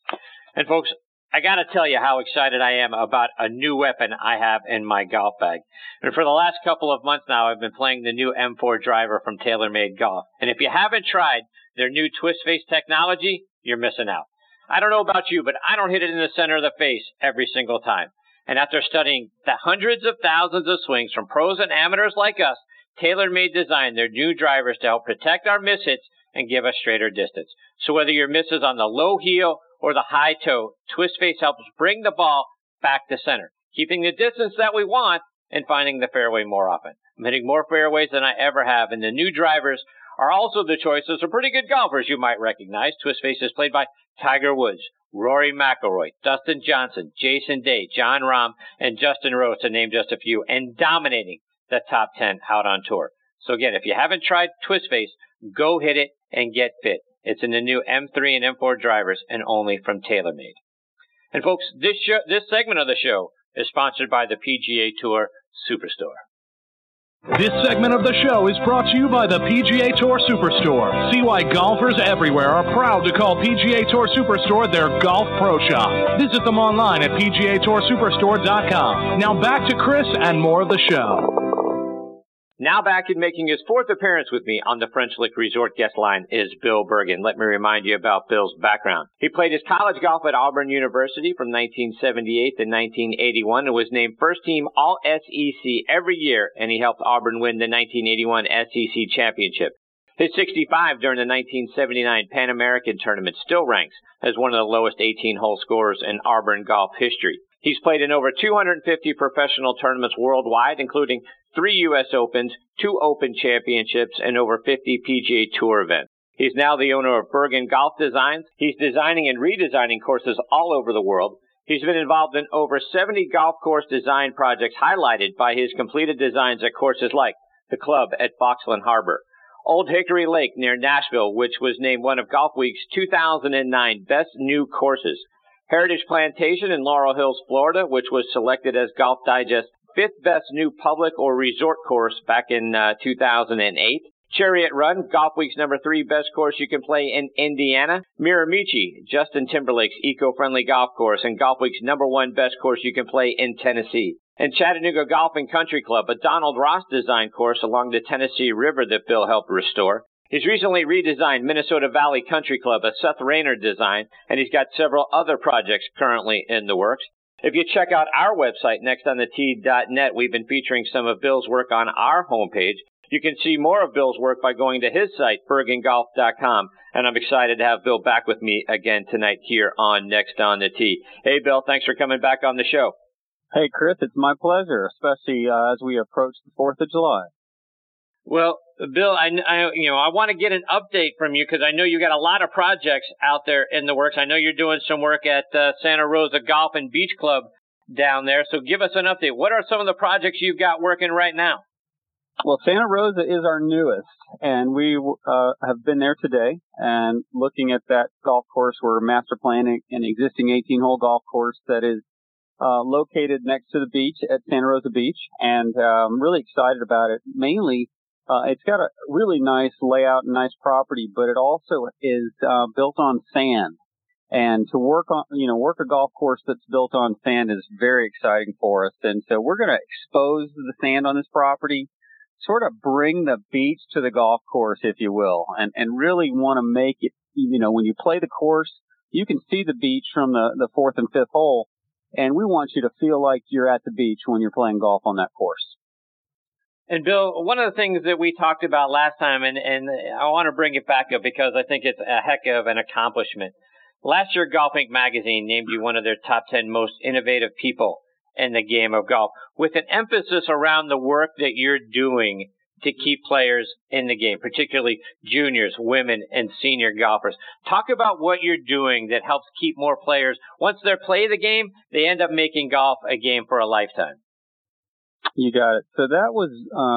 And folks, I got to tell you how excited I am about a new weapon I have in my golf bag. And for the last couple of months now, I've been playing the new M4 driver from TaylorMade Golf. And if you haven't tried their new twist face technology, you're missing out. I don't know about you, but I don't hit it in the center of the face every single time. And after studying the hundreds of thousands of swings from pros and amateurs like us, TaylorMade designed their new drivers to help protect our miss hits and give us straighter distance. So whether your miss is on the low heel or the high toe, Twist Face helps bring the ball back to center, keeping the distance that we want and finding the fairway more often. I'm hitting more fairways than I ever have, and the new drivers are also the choices of pretty good golfers you might recognize. Twist Face is played by Tiger Woods, Rory McIlroy, Dustin Johnson, Jason Day, Jon Rahm, and Justin Rose, to name just a few, and dominating the top 10 out on tour. So again, if you haven't tried Twist Face, go hit it and get fit. It's in the new M3 and M4 drivers and only from TaylorMade. And folks, this segment of the show is sponsored by the PGA Tour Superstore. This segment of the show is brought to you by the PGA Tour Superstore. See why golfers everywhere are proud to call PGA Tour Superstore their golf pro shop. Visit them online at PGATourSuperstore.com. Now back to Chris and more of the show. Now back and making his fourth appearance with me on the French Lick Resort guest line is Bill Bergin. Let me remind you about Bill's background. He played his college golf at Auburn University from 1978 to 1981 and was named first team All-SEC every year, and he helped Auburn win the 1981 SEC championship. His 65 during the 1979 Pan American tournament still ranks as one of the lowest 18-hole scorers in Auburn golf history. He's played in over 250 professional tournaments worldwide, including 3 U.S. Opens, 2 Open Championships, and over 50 PGA Tour events. He's now the owner of Bergin Golf Designs. He's designing and redesigning courses all over the world. He's been involved in over 70 golf course design projects, highlighted by his completed designs at courses like the Club at Foxland Harbor, Old Hickory Lake near Nashville, which was named one of Golf Week's 2009 Best New Courses, Heritage Plantation in Laurel Hills, Florida, which was selected as Golf Digest's 5th best new public or resort course back in 2008. Chariot Run, Golf Week's number 3 best course you can play in Indiana. Miramichi, Justin Timberlake's eco-friendly golf course and Golf Week's number 1 best course you can play in Tennessee. And Chattanooga Golf and Country Club, a Donald Ross designed course along the Tennessee River that Bill helped restore. He's recently redesigned Minnesota Valley Country Club, a Seth Rayner design, and he's got several other projects currently in the works. If you check out our website, nextonthetee.net, we've been featuring some of Bill's work on our homepage. You can see more of Bill's work by going to his site, bergingolf.com, and I'm excited to have Bill back with me again tonight here on Next on the Tee. Hey, Bill, thanks for coming back on the show. Hey, Chris, it's my pleasure, especially as we approach the 4th of July. Well, Bill, I want to get an update from you because I know you got a lot of projects out there in the works. I know you're doing some work at Santa Rosa Golf and Beach Club down there. So give us an update. What are some of the projects you've got working right now? Well, Santa Rosa is our newest, and we have been there today and looking at that golf course. We're master planning an existing 18-hole golf course that is located next to the beach at Santa Rosa Beach, and I'm really excited about it. Mainly, it's got a really nice layout and nice property, but it also is built on sand. And to work a golf course that's built on sand is very exciting for us. And so we're going to expose the sand on this property, sort of bring the beach to the golf course, if you will, and really want to make it, when you play the course, you can see the beach from the fourth and fifth hole, and we want you to feel like you're at the beach when you're playing golf on that course. And Bill, one of the things that we talked about last time, and I want to bring it back up because I think it's a heck of an accomplishment. Last year, Golf Inc. magazine named you one of their top 10 most innovative people in the game of golf, with an emphasis around the work that you're doing to keep players in the game, particularly juniors, women, and senior golfers. Talk about what you're doing that helps keep more players. Once they play the game, they end up making golf a game for a lifetime. You got it. So that was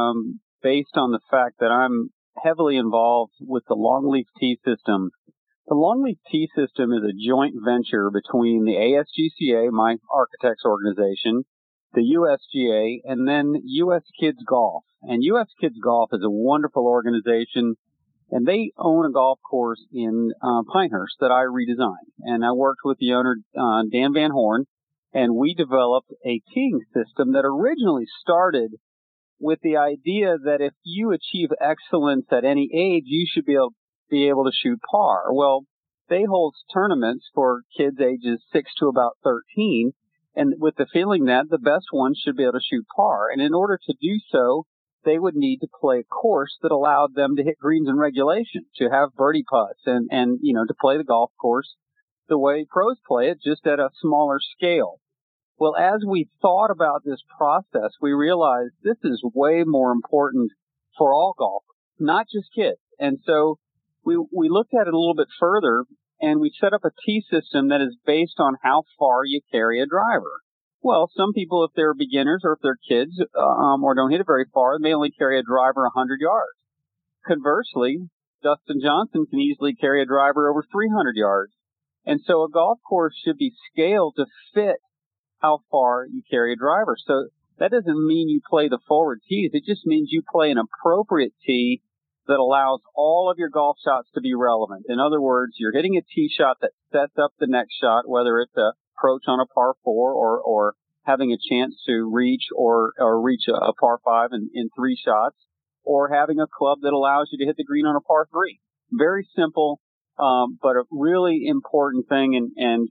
based on the fact that I'm heavily involved with the Longleaf Tee System. The Longleaf Tee System is a joint venture between the ASGCA, my architects organization, the USGA, and then US Kids Golf. And US Kids Golf is a wonderful organization, and they own a golf course in Pinehurst that I redesigned. And I worked with the owner, Dan Van Horn, and we developed a teeing system that originally started with the idea that if you achieve excellence at any age, you should be able to shoot par. Well, they hold tournaments for kids ages 6 to about 13, and with the feeling that the best ones should be able to shoot par. And in order to do so, they would need to play a course that allowed them to hit greens in regulation, to have birdie putts, and to play the golf course the way pros play it, just at a smaller scale. Well, as we thought about this process, we realized this is way more important for all golfers, not just kids. And so we looked at it a little bit further, and we set up a tee system that is based on how far you carry a driver. Well, some people, if they're beginners or if they're kids or don't hit it very far, they only carry a driver 100 yards. Conversely, Dustin Johnson can easily carry a driver over 300 yards. And so a golf course should be scaled to fit how far you carry a driver. So that doesn't mean you play the forward tees. It just means you play an appropriate tee that allows all of your golf shots to be relevant. In other words, you're hitting a tee shot that sets up the next shot, whether it's a approach on a par 4 or having a chance to reach or reach a par 5 in 3 shots, or having a club that allows you to hit the green on a par 3. Very simple, but a really important thing. And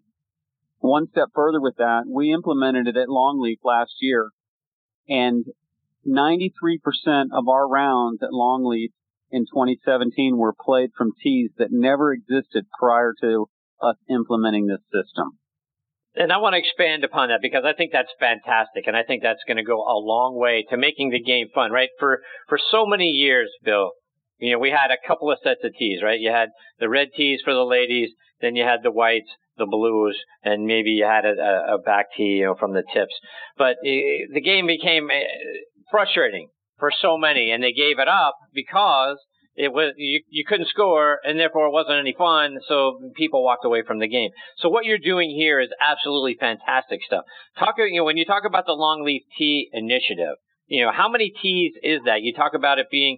one step further with that, we implemented it at Longleaf last year, and 93% of our rounds at Longleaf in 2017 were played from tees that never existed prior to us implementing this system. And I want to expand upon that because I think that's fantastic, and I think that's going to go a long way to making the game fun, right? For so many years, Bill, we had a couple of sets of tees, right? You had the red tees for the ladies, then you had the whites, the blues, and maybe you had a back tee, from the tips. But the game became frustrating for so many, and they gave it up because it was you couldn't score, and therefore it wasn't any fun, so people walked away from the game. So what you're doing here is absolutely fantastic stuff. When you talk about the Longleaf Tee initiative, how many tees is that? You talk about it being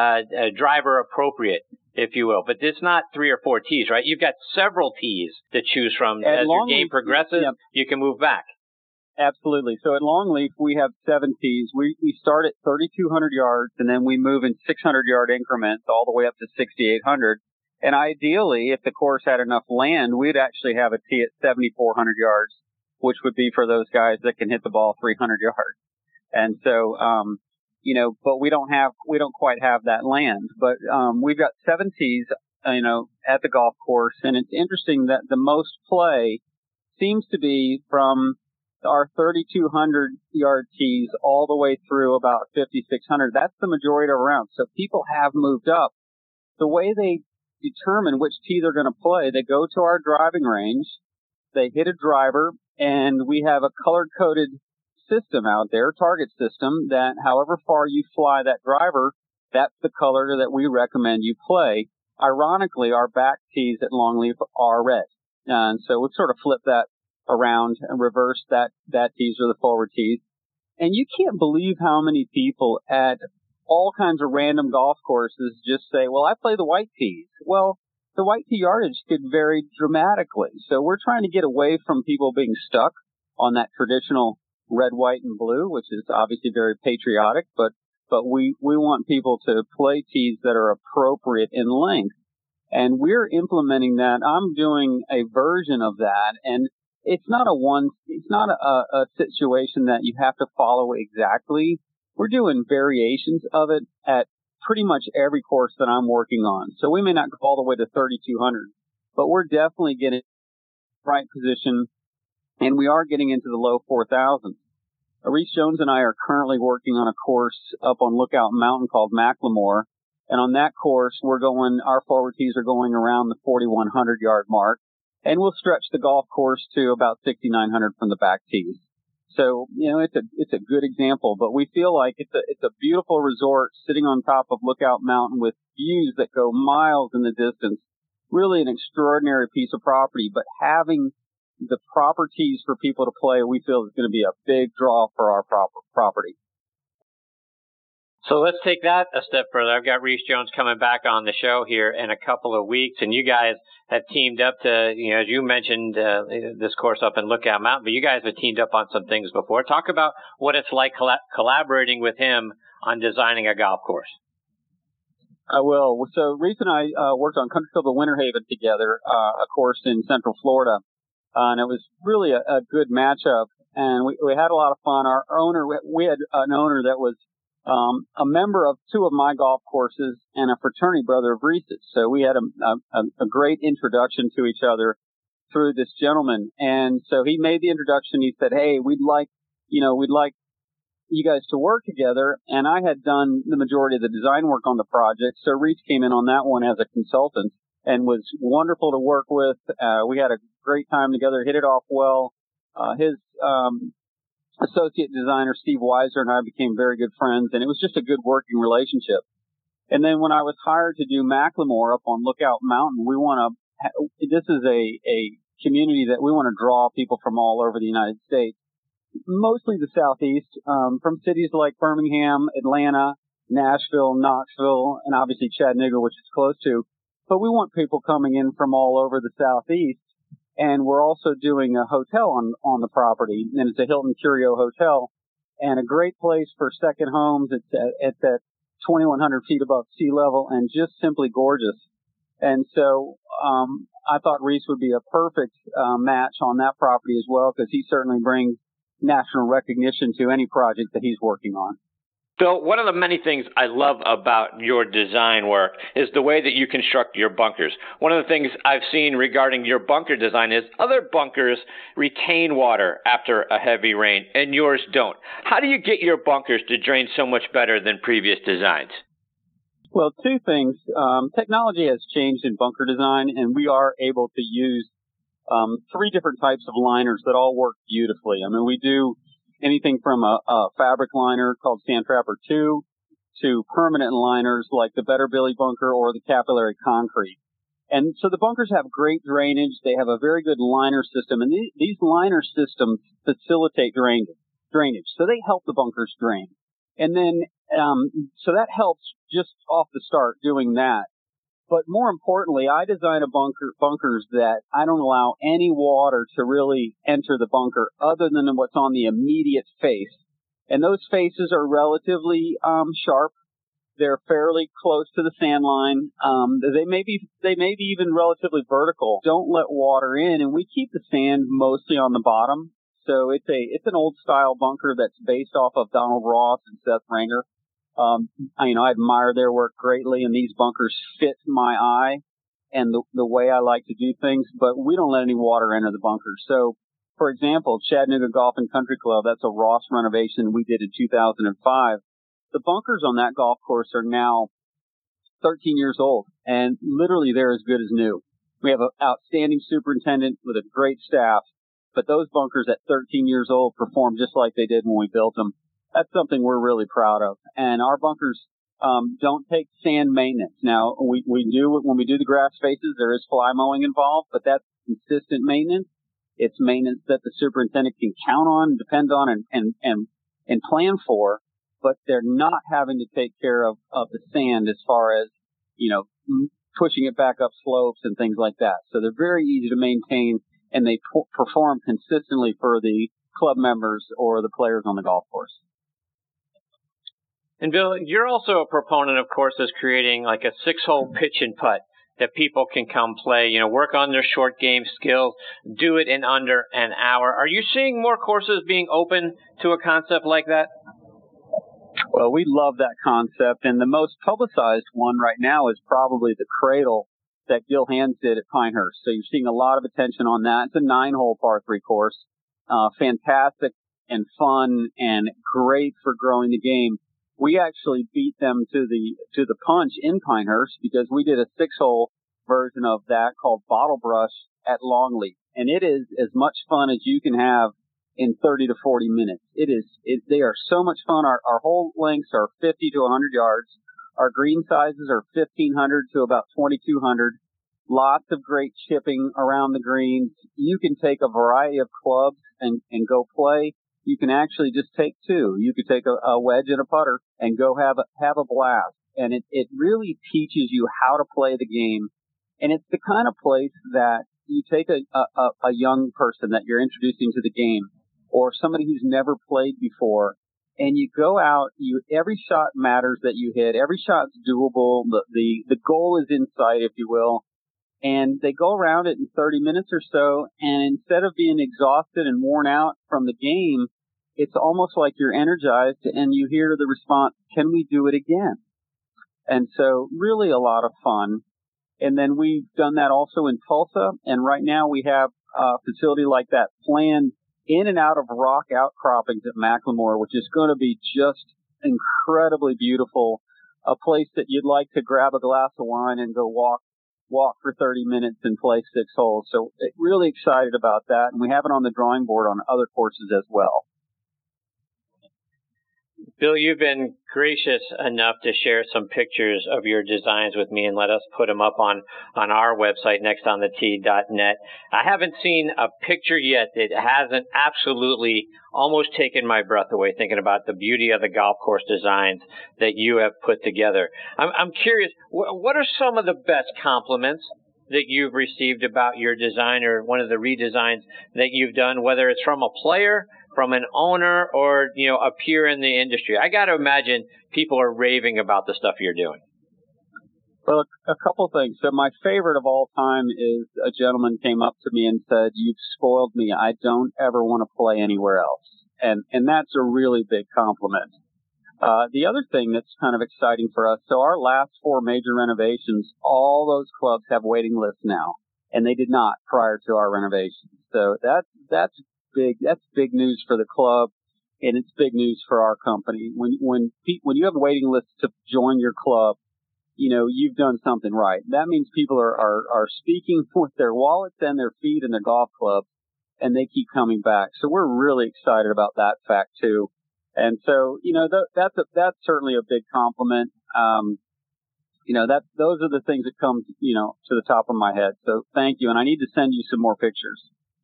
driver appropriate, if you will, but it's not 3 or 4 tees, right? You've got several tees to choose from. As your game progresses, yeah, you can move back. Absolutely. So at Longleaf, we have 7 tees. We start at 3,200 yards, and then we move in 600-yard increments all the way up to 6,800. And ideally, if the course had enough land, we'd actually have a tee at 7,400 yards, which would be for those guys that can hit the ball 300 yards. And so, but we don't quite have that land. But we've got 7 tees, at the golf course, and it's interesting that the most play seems to be from our 3,200-yard tees all the way through about 5,600. That's the majority of rounds. So people have moved up. The way they determine which tee they're going to play, they go to our driving range, they hit a driver, and we have a color-coded system out there, target system, that however far you fly that driver, that's the color that we recommend you play. Ironically, our back tees at Longleaf are red. And so we'll sort of flip that around and reverse that tees or the forward tees. And you can't believe how many people at all kinds of random golf courses just say, well, I play the white tees. Well, the white tee yardage could vary dramatically. So we're trying to get away from people being stuck on that traditional red, white, and blue, which is obviously very patriotic, but we want people to play tees that are appropriate in length. And we're implementing that. I'm doing a version of that, and it's not a situation that you have to follow exactly. We're doing variations of it at pretty much every course that I'm working on. So we may not go all the way to 3,200, but we're definitely getting the right position, and we are getting into the low 4,000s. Reese Jones and I are currently working on a course up on Lookout Mountain called Macklemore. And on that course, our forward tees are going around the 4,100 yard mark. And we'll stretch the golf course to about 6,900 from the back tees. So, it's a good example, but we feel like it's a beautiful resort sitting on top of Lookout Mountain with views that go miles in the distance. Really an extraordinary piece of property, but having the proper tees for people to play, we feel is going to be a big draw for our property. So let's take that a step further. I've got Reese Jones coming back on the show here in a couple of weeks, and you guys have teamed up to, as you mentioned, this course up in Lookout Mountain, but you guys have teamed up on some things before. Talk about what it's like collaborating with him on designing a golf course. I will. So Reese and I worked on Country Club of Winter Haven together, a course in Central Florida, and it was really a good matchup, and we had a lot of fun. We had an owner that was a member of two of my golf courses and a fraternity brother of Reese's. So we had a great introduction to each other through this gentleman. And so he made the introduction. He said, "Hey, we'd like you guys to work together." And I had done the majority of the design work on the project. So Reese came in on that one as a consultant and was wonderful to work with. We had a great time together, hit it off well. His associate designer, Steve Weiser, and I became very good friends, and it was just a good working relationship. And then when I was hired to do Macklemore up on Lookout Mountain, this is a community that we want to draw people from all over the United States, mostly the Southeast, from cities like Birmingham, Atlanta, Nashville, Knoxville, and obviously Chattanooga, which is close to. But we want people coming in from all over the Southeast. And we're also doing a hotel on the property, and it's a Hilton Curio Hotel, and a great place for second homes. It's at 2,100 feet above sea level, and just simply gorgeous. And so I thought Reese would be a perfect match on that property as well, because he certainly brings national recognition to any project that he's working on. Bill, one of the many things I love about your design work is the way that you construct your bunkers. One of the things I've seen regarding your bunker design is other bunkers retain water after a heavy rain, and yours don't. How do you get your bunkers to drain so much better than previous designs? Well, two things. Technology has changed in bunker design, and we are able to use three different types of liners that all work beautifully. I mean, we do anything from a fabric liner called Sand Trapper 2 to permanent liners like the Better Billy bunker or the capillary concrete. And so the bunkers have great drainage. They have a very good liner system, and these liner systems facilitate drainage. So they help the bunkers drain. And then, so that helps just off the start doing that. But more importantly, I design bunkers that I don't allow any water to really enter the bunker other than what's on the immediate face. And those faces are relatively sharp. They're fairly close to the sand line. They may be even relatively vertical. Don't let water in, and we keep the sand mostly on the bottom. So it's an old style bunker that's based off of Donald Ross and Seth Ranger. I admire their work greatly, and these bunkers fit my eye and the way I like to do things, but we don't let any water enter the bunkers. So, for example, Chattanooga Golf and Country Club, that's a Ross renovation we did in 2005. The bunkers on that golf course are now 13 years old, and literally they're as good as new. We have an outstanding superintendent with a great staff, but those bunkers at 13 years old perform just like they did when we built them. That's something we're really proud of. And our bunkers don't take sand maintenance. Now, we do, when we do the grass faces, there is fly mowing involved, but that's consistent maintenance. It's maintenance that the superintendent can count on, depend on, and plan for, but they're not having to take care of the sand as far as, pushing it back up slopes and things like that. So they're very easy to maintain, and they perform consistently for the club members or the players on the golf course. And Bill, you're also a proponent of courses creating like a 6-hole pitch and putt that people can come play, work on their short game skills, do it in under an hour. Are you seeing more courses being open to a concept like that? Well, we love that concept, and the most publicized one right now is probably the Cradle that Gil Hands did at Pinehurst. So you're seeing a lot of attention on that. It's a 9-hole par 3 course. Fantastic and fun and great for growing the game. We actually beat them to the punch in Pinehurst because we did a 6-hole version of that called Bottle Brush at Longleat. And it is as much fun as you can have in 30 to 40 minutes. They are so much fun. Our hole lengths are 50 to 100 yards. Our green sizes are 1,500 to about 2,200. Lots of great chipping around the greens. You can take a variety of clubs and go play. You can actually just take 2. You could take a wedge and a putter and go have a blast. And it really teaches you how to play the game. And it's the kind of place that you take a young person that you're introducing to the game or somebody who's never played before, and you go out, every shot matters that you hit. Every shot's doable. The goal is in sight, if you will. And they go around it in 30 minutes or so, and instead of being exhausted and worn out from the game, it's almost like you're energized and you hear the response, can we do it again? And so really a lot of fun. And then we've done that also in Tulsa, and right now we have a facility like that planned in and out of rock outcroppings at McLemore, which is going to be just incredibly beautiful, a place that you'd like to grab a glass of wine and go walk for 30 minutes and play 6 holes. So really excited about that, and we have it on the drawing board on other courses as well. Bill, you've been gracious enough to share some pictures of your designs with me and let us put them up on our website, nextonthetee.net. I haven't seen a picture yet that hasn't absolutely almost taken my breath away thinking about the beauty of the golf course designs that you have put together. I'm curious, what are some of the best compliments that you've received about your design or one of the redesigns that you've done, whether it's from a player, from an owner, or, a peer in the industry? I got to imagine people are raving about the stuff you're doing. Well, a couple things. So my favorite of all time is a gentleman came up to me and said, "You've spoiled me. I don't ever want to play anywhere else." And that's a really big compliment. The other thing that's kind of exciting for us, so our last 4 major renovations, all those clubs have waiting lists now, and they did not prior to our renovations. So that's big. That's big news for the club, and it's big news for our company. When you have waiting lists to join your club, you've done something right. That means people are speaking with their wallets and their feet and their golf clubs, and they keep coming back. So we're really excited about that fact too. And so, that's certainly a big compliment. Those are the things that come, to the top of my head. So thank you. And I need to send you some more pictures.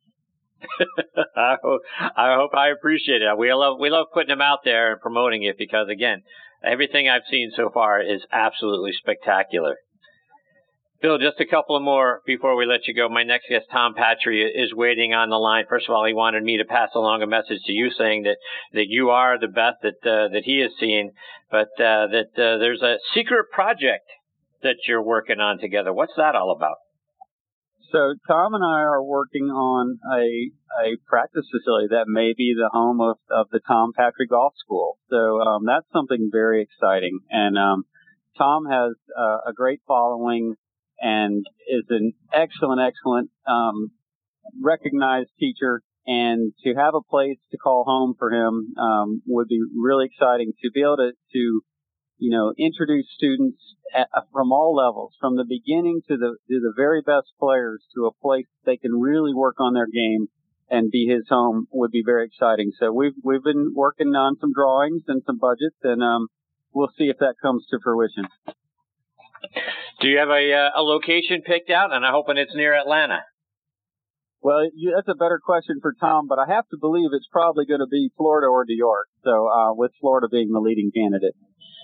I hope I appreciate it. We love putting them out there and promoting it because, again, everything I've seen so far is absolutely spectacular. Bill, just a couple of more before we let you go. My next guest, Tom Patry, is waiting on the line. First of all, he wanted me to pass along a message to you saying that you are the best that he has seen, but that there's a secret project that you're working on together. What's that all about? So Tom and I are working on a practice facility that may be the home of the Tom Patry Golf School. So that's something very exciting. And Tom has a great following and is an excellent recognized teacher. And to have a place to call home for him would be really exciting to be able to introduce students from all levels, from the beginning to the very best players, to a place they can really work on their game and be his home would be very exciting. So we've been working on some drawings and some budgets, and we'll see if that comes to fruition. Do you have a location picked out? And I'm hoping it's near Atlanta. Well, that's a better question for Tom, but I have to believe it's probably going to be Florida or New York. So with Florida being the leading candidate.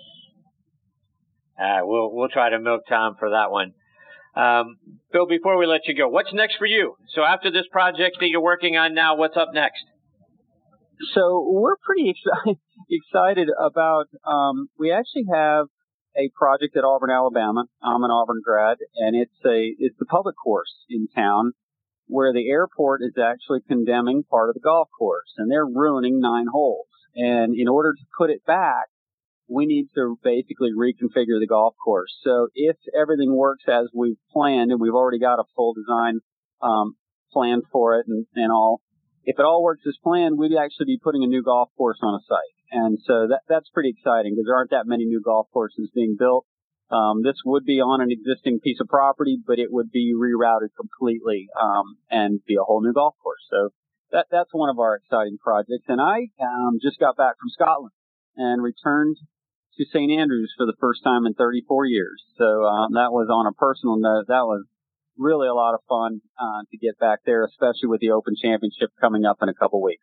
We'll try to milk Tom for that one. Bill, before we let you go, what's next for you? So after this project that you're working on now, what's up next? So we're pretty excited about, we actually have a project at Auburn, Alabama. I'm an Auburn grad, and it's the public course in town where the airport is actually condemning part of the golf course, and they're ruining 9 holes. And in order to put it back, we need to basically reconfigure the golf course. So if everything works as we've planned, and we've already got a full design plan for it and all, if it all works as planned, we'd actually be putting a new golf course on a site. And so that's pretty exciting because there aren't that many new golf courses being built. This would be on an existing piece of property, but it would be rerouted completely and be a whole new golf course. So that's one of our exciting projects. And I just got back from Scotland and returned to St. Andrews for the first time in 34 years. So that was on a personal note. That was really a lot of fun to get back there, especially with the Open Championship coming up in a couple weeks.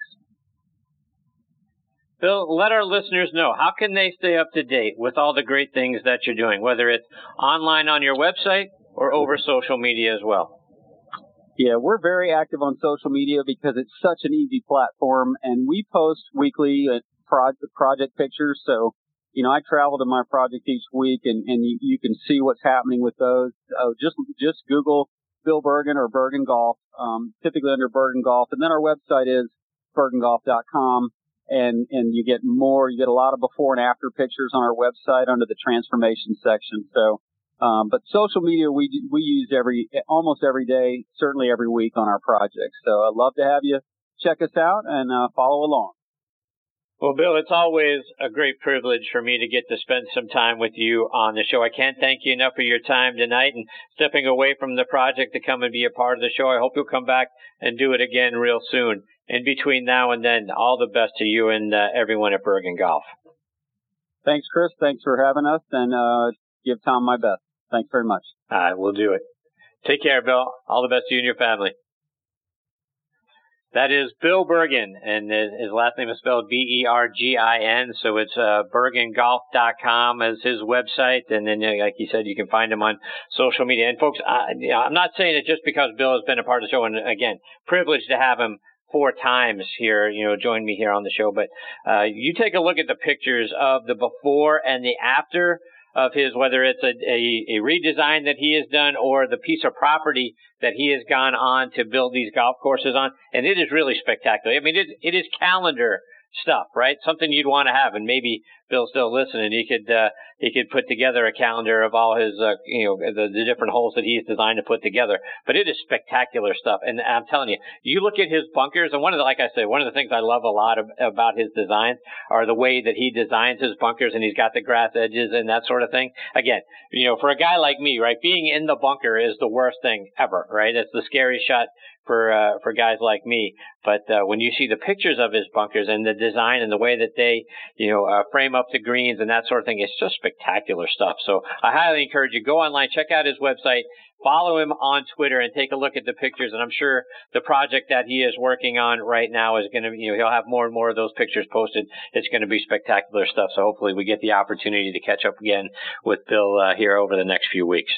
Bill, let our listeners know, how can they stay up to date with all the great things that you're doing, whether it's online on your website or over social media as well? Yeah, we're very active on social media because it's such an easy platform, and we post weekly project pictures. So, I travel to my project each week, and you can see what's happening with those. Just Google Bill Bergin or Bergin Golf, typically under Bergin Golf, and then our website is bergingolf.com. And you get a lot of before and after pictures on our website under the transformation section. So, but social media we use almost every day, certainly every week on our projects. So I'd love to have you check us out and follow along. Well, Bill, it's always a great privilege for me to get to spend some time with you on the show. I can't thank you enough for your time tonight and stepping away from the project to come and be a part of the show. I hope you'll come back and do it again real soon. In between now and then, all the best to you and everyone at Bergin Golf. Thanks, Chris. Thanks for having us, and give Tom my best. Thanks very much. We'll do it. Take care, Bill. All the best to you and your family. That is Bill Bergin, and his last name is spelled Bergin, so it's bergingolf.com as his website, and then, like he said, you can find him on social media. And folks, I'm not saying it just because Bill has been a part of the show, and again, privileged to have him 4 times here, join me here on the show. But you take a look at the pictures of the before and the after of his, whether it's a redesign that he has done or the piece of property that he has gone on to build these golf courses on. And it is really spectacular. I mean, it is calendar stuff, right? Something you'd want to have. And maybe Bill's still listening. He could put together a calendar of all his, the different holes that he's designed to put together. But it is spectacular stuff. And I'm telling you, you look at his bunkers, and one of the things I love a lot about his designs are the way that he designs his bunkers, and he's got the grass edges and that sort of thing. Again, for a guy like me, right, being in the bunker is the worst thing ever, right? It's the scary shot for guys like me. But when you see the pictures of his bunkers and the design and the way that they, frame up the greens and that sort of thing, it's just spectacular stuff. So I highly encourage you, go online, check out his website, follow him on Twitter, and take a look at the pictures. And I'm sure the project that he is working on right now is going to, he'll have more and more of those pictures posted. It's going to be spectacular stuff. So hopefully we get the opportunity to catch up again with Bill here over the next few weeks.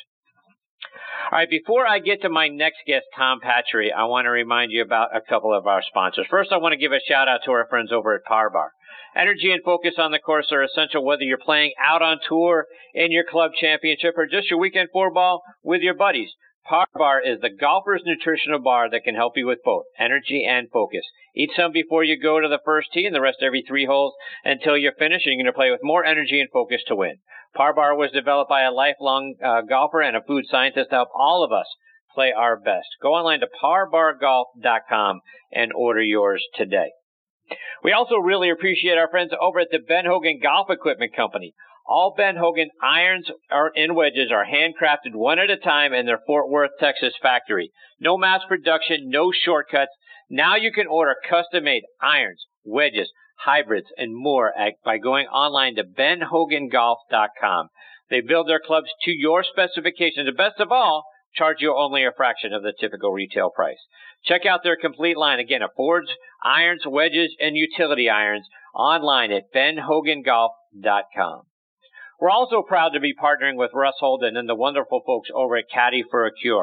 All right, before I get to my next guest, Tom Patchery, I want to remind you about a couple of our sponsors. First, I want to give a shout out to our friends over at Par Bar. Energy and focus on the course are essential whether you're playing out on tour, in your club championship, or just your weekend 4-ball with your buddies. Par Bar is the golfer's nutritional bar that can help you with both energy and focus. Eat some before you go to the first tee and the rest every 3 holes until you're finished, and you're going to play with more energy and focus to win. Par Bar was developed by a lifelong golfer and a food scientist to help all of us play our best. Go online to parbargolf.com and order yours today. We also really appreciate our friends over at the Ben Hogan Golf Equipment Company. All Ben Hogan irons and wedges are handcrafted one at a time in their Fort Worth, Texas factory. No mass production, no shortcuts. Now you can order custom-made irons, wedges, hybrids, and more by going online to benhogangolf.com. They build their clubs to your specifications. The best of all, charge you only a fraction of the typical retail price. Check out their complete line, again, of boards, irons, wedges, and utility irons online at benhogangolf.com. We're also proud to be partnering with Russ Holden and the wonderful folks over at Caddy for a Cure.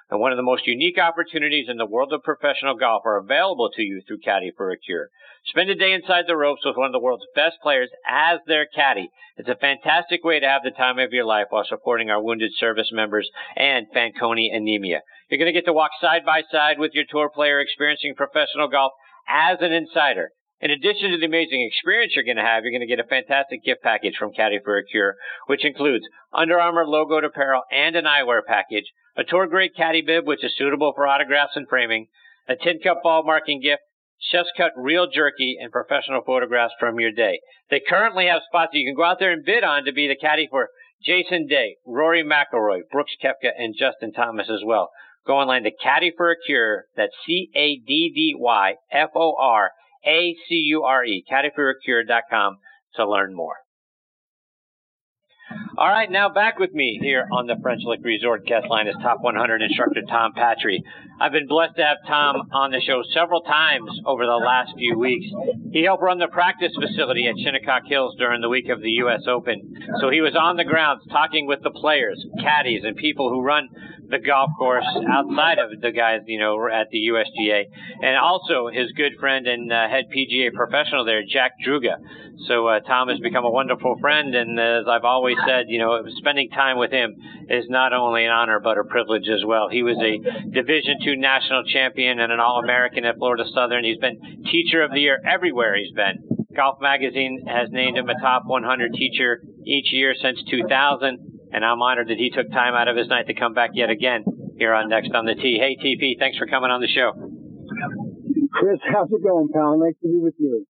and one of the most unique opportunities in the world of professional golf are available to you through Caddy for a Cure. Spend a day inside the ropes with one of the world's best players as their caddy. It's a fantastic way to have the time of your life while supporting our wounded service members and Fanconi anemia. You're going to get to walk side by side with your tour player experiencing professional golf as an insider. In addition to the amazing experience you're going to have, you're going to get a fantastic gift package from Caddy for a Cure, which includes Under Armour logoed apparel and an eyewear package, a tour-grade caddy bib, which is suitable for autographs and framing, a tin cup ball marking gift, chef's cut real jerky, and professional photographs from your day. They currently have spots that you can go out there and bid on to be the caddy for Jason Day, Rory McIlroy, Brooks Koepka, and Justin Thomas as well. Go online to Caddy for a Cure. That's CADDYFORACURE, caddyforacure.com to learn more. All right, now back with me here on the French Lick Resort guest line is Top 100 instructor Tom Patry. I've been blessed to have Tom on the show several times over the last few weeks. He helped run the practice facility at Shinnecock Hills during the week of the U.S. Open. So he was on the grounds talking with the players, caddies, and people who run the golf course outside of the guys, at the USGA. And also his good friend and head PGA professional there, Jack Druga. So Tom has become a wonderful friend, and as I've always said, spending time with him is not only an honor but a privilege as well. He was a Division II national champion and an All-American at Florida Southern. He's been Teacher of the Year everywhere he's been. Golf Magazine has named him a Top 100 teacher each year since 2000, and I'm honored that he took time out of his night to come back yet again here on Next on the Tee. Hey, TP, thanks for coming on the show. Chris, how's it going, pal? Nice to be with you.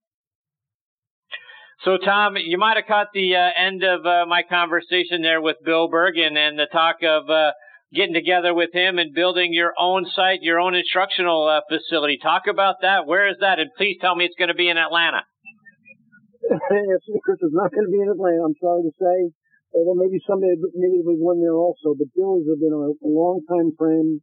So, Tom, you might have caught the end of my conversation there with Bill Bergin and the talk of getting together with him and building your own site, your own instructional facility. Talk about that. Where is that? And please tell me it's going to be in Atlanta. Chris, it's not going to be in Atlanta, I'm sorry to say. Although maybe someday, maybe there's one there also. But Bill has been a long-time friend.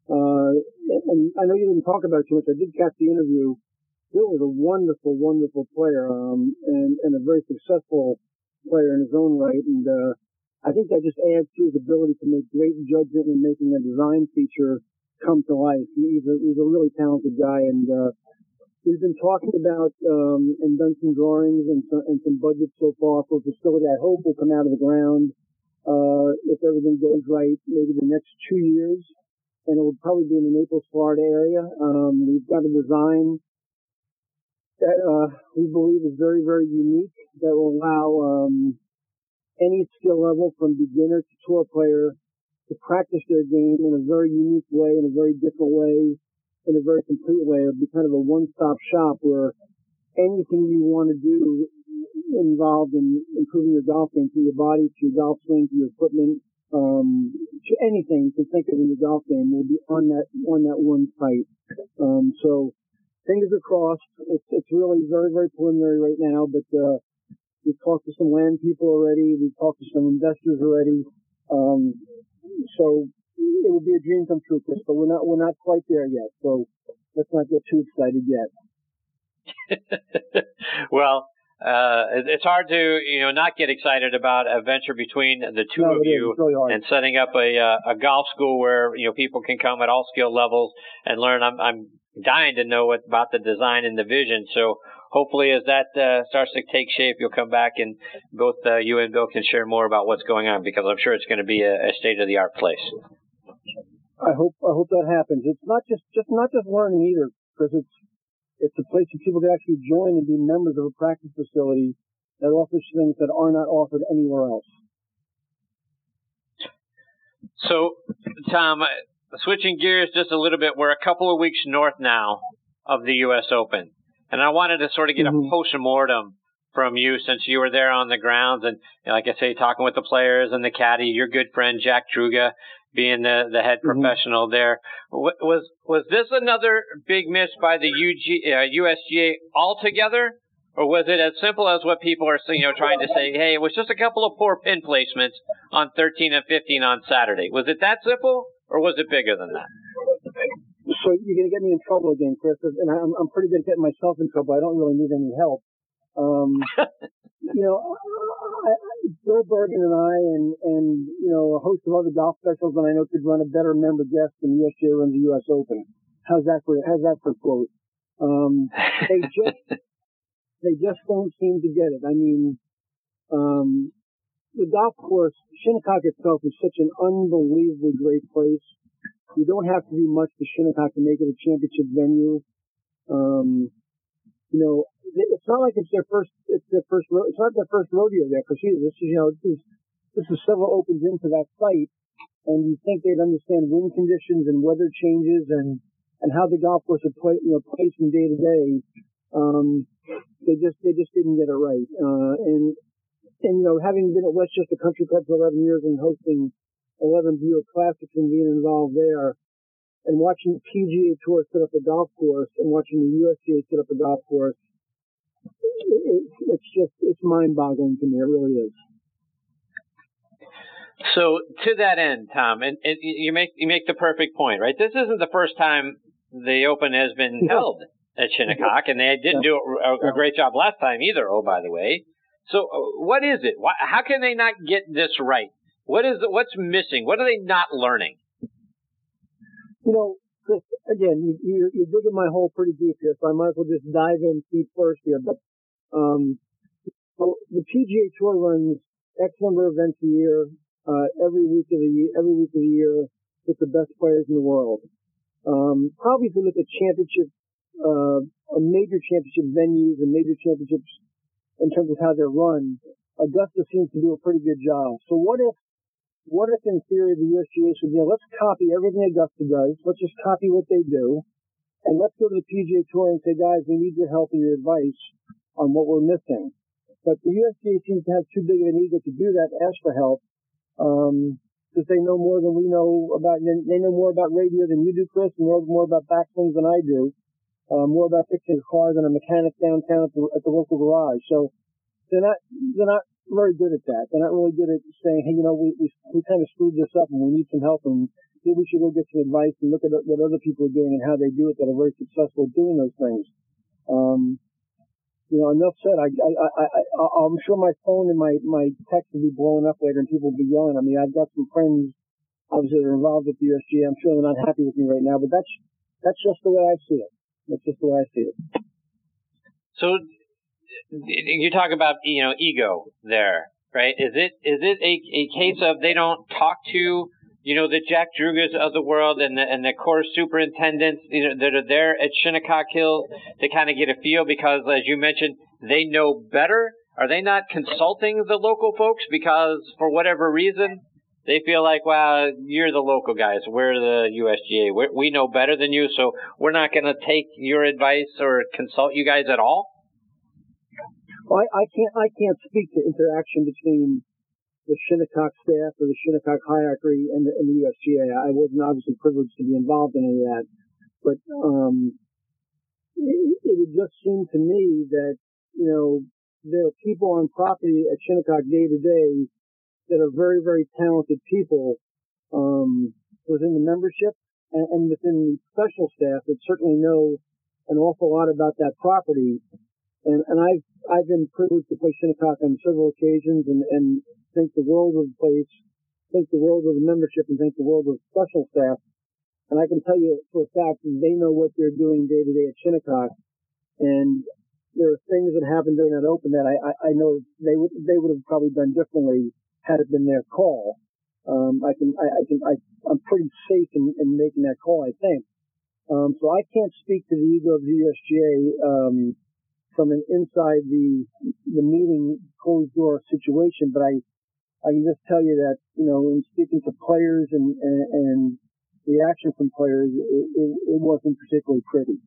And I know you didn't talk about it too much. I did catch the interview. Bill was a wonderful, wonderful player, and a very successful player in his own right. And I think that just adds to his ability to make great judgment in making a design feature come to life. He's a really talented guy, and we've been talking about and done some drawings and some budgets so far for a facility I hope will come out of the ground if everything goes right, maybe the next 2 years. And it will probably be in the Naples, Florida area. We've got a design that we believe is very, very unique, that will allow any skill level from beginner to tour player to practice their game in a very unique way, in a very different way, in a very complete way. It'll be kind of a one-stop shop where anything you want to do involved in improving your golf game, to your body, to your golf swing, to your equipment, to anything you can think of in your golf game will be on that one site. So fingers are crossed. It's really very, very preliminary right now, but we've talked to some land people already. We've talked to some investors already. So it would be a dream come true, Chris, but we're not quite there yet. So let's not get too excited yet. Well, it's hard to not get excited about a venture between the two of you really and setting up a golf school where people can come at all skill levels and learn. I'm dying to know about the design and the vision. So hopefully, as that starts to take shape, you'll come back and both you and Bill can share more about what's going on, because I'm sure it's going to be a state of the art place. I hope that happens. It's not just learning either, because it's a place that people can actually join and be members of a practice facility that offers things that are not offered anywhere else. So, Tom, switching gears just a little bit, we're a couple of weeks north now of the U.S. Open, and I wanted to sort of get a post-mortem from you, since you were there on the grounds and, like I say, talking with the players and the caddy, your good friend Jack Druga being the head professional there. Was this another big miss by the USGA altogether, or was it as simple as what people are trying to say? Hey, it was just a couple of poor pin placements on 13 and 15 on Saturday. Was it that simple, or was it bigger than that? So you're going to get me in trouble again, Chris, and I'm pretty good at getting myself in trouble. I don't really need any help. Bill Bergen and I and a host of other golf specials that I know could run a better member guest than the USGA runs the U.S. Open. How's that for quote? They just don't seem to get it. I mean, the golf course, Shinnecock itself is such an unbelievably great place. You don't have to do much to Shinnecock to make it a championship venue. It's not like it's not their first rodeo there, because this is several opens into that site, and you think they'd understand wind conditions and weather changes and how the golf course would plays from day to day. They just didn't get it right. And having been at Westchester Country Club for 11 years and hosting 11 Buick Classics and being involved there, and watching the PGA Tour set up a golf course and watching the USGA set up a golf course, it's mind-boggling to me. It really is. So to that end, Tom, and you make the perfect point, right? This isn't the first time the Open has been held at Shinnecock, and they didn't do a great job last time either. Oh, by the way. So what is it? How can they not get this right? What's missing? What are they not learning? Chris, again, you're digging my hole pretty deep here, so I might as well just dive in feet first here. But the PGA Tour runs X number of events a year, every week of the year, with the best players in the world. Probably if you look at major championship venues and major championships in terms of how they're run, Augusta seems to do a pretty good job. So what if in theory the USGA should, let's copy everything Augusta does, let's just copy what they do, and let's go to the PGA Tour and say, guys, we need your help and your advice on what we're missing. But the USGA seems to have too big of an ego to do that, ask for help, because they know more than we know about, they know more about radio than you do, Chris, and know more about backswings than I do, more about fixing a car than a mechanic downtown at the local garage. So they're not very good at that. They're not really good at saying, hey, we kind of screwed this up and we need some help, and maybe we should go get some advice and look at what other people are doing and how they do it that are very successful at doing those things. Enough said. I'm sure my phone and my text will be blowing up later and people will be yelling at me. I've got some friends, obviously, that are involved with the USGA. I'm sure they're not happy with me right now, but that's just the way I see it. That's just the way I see it. So you talk about, ego there, right? Is it a case of they don't talk to, the Jack Drugas of the world and the course superintendents, that are there at Shinnecock Hill to kind of get a feel, because, as you mentioned, they know better? Are they not consulting the local folks because, for whatever reason, they feel like, well, you're the local guys, we're the USGA, we know better than you, so we're not going to take your advice or consult you guys at all? Well, I can't speak to interaction between the Shinnecock staff or the Shinnecock hierarchy and the USGA. I wasn't obviously privileged to be involved in any of that, but it would just seem to me that there are people on property at Shinnecock day to day that are very, very talented people within the membership and within the special staff that certainly know an awful lot about that property. And I've been privileged to play Shinnecock on several occasions and think the world of the place, think the world of the membership, and think the world of special staff. And I can tell you for a fact that they know what they're doing day to day at Shinnecock. And there are things that happened during that Open that I know they would have probably done differently had it been their call. I'm pretty safe in making that call, I think. So I can't speak to the ego of the USGA from an inside the meeting closed door situation, but I can just tell you that in speaking to players and reaction from players, it wasn't particularly pretty.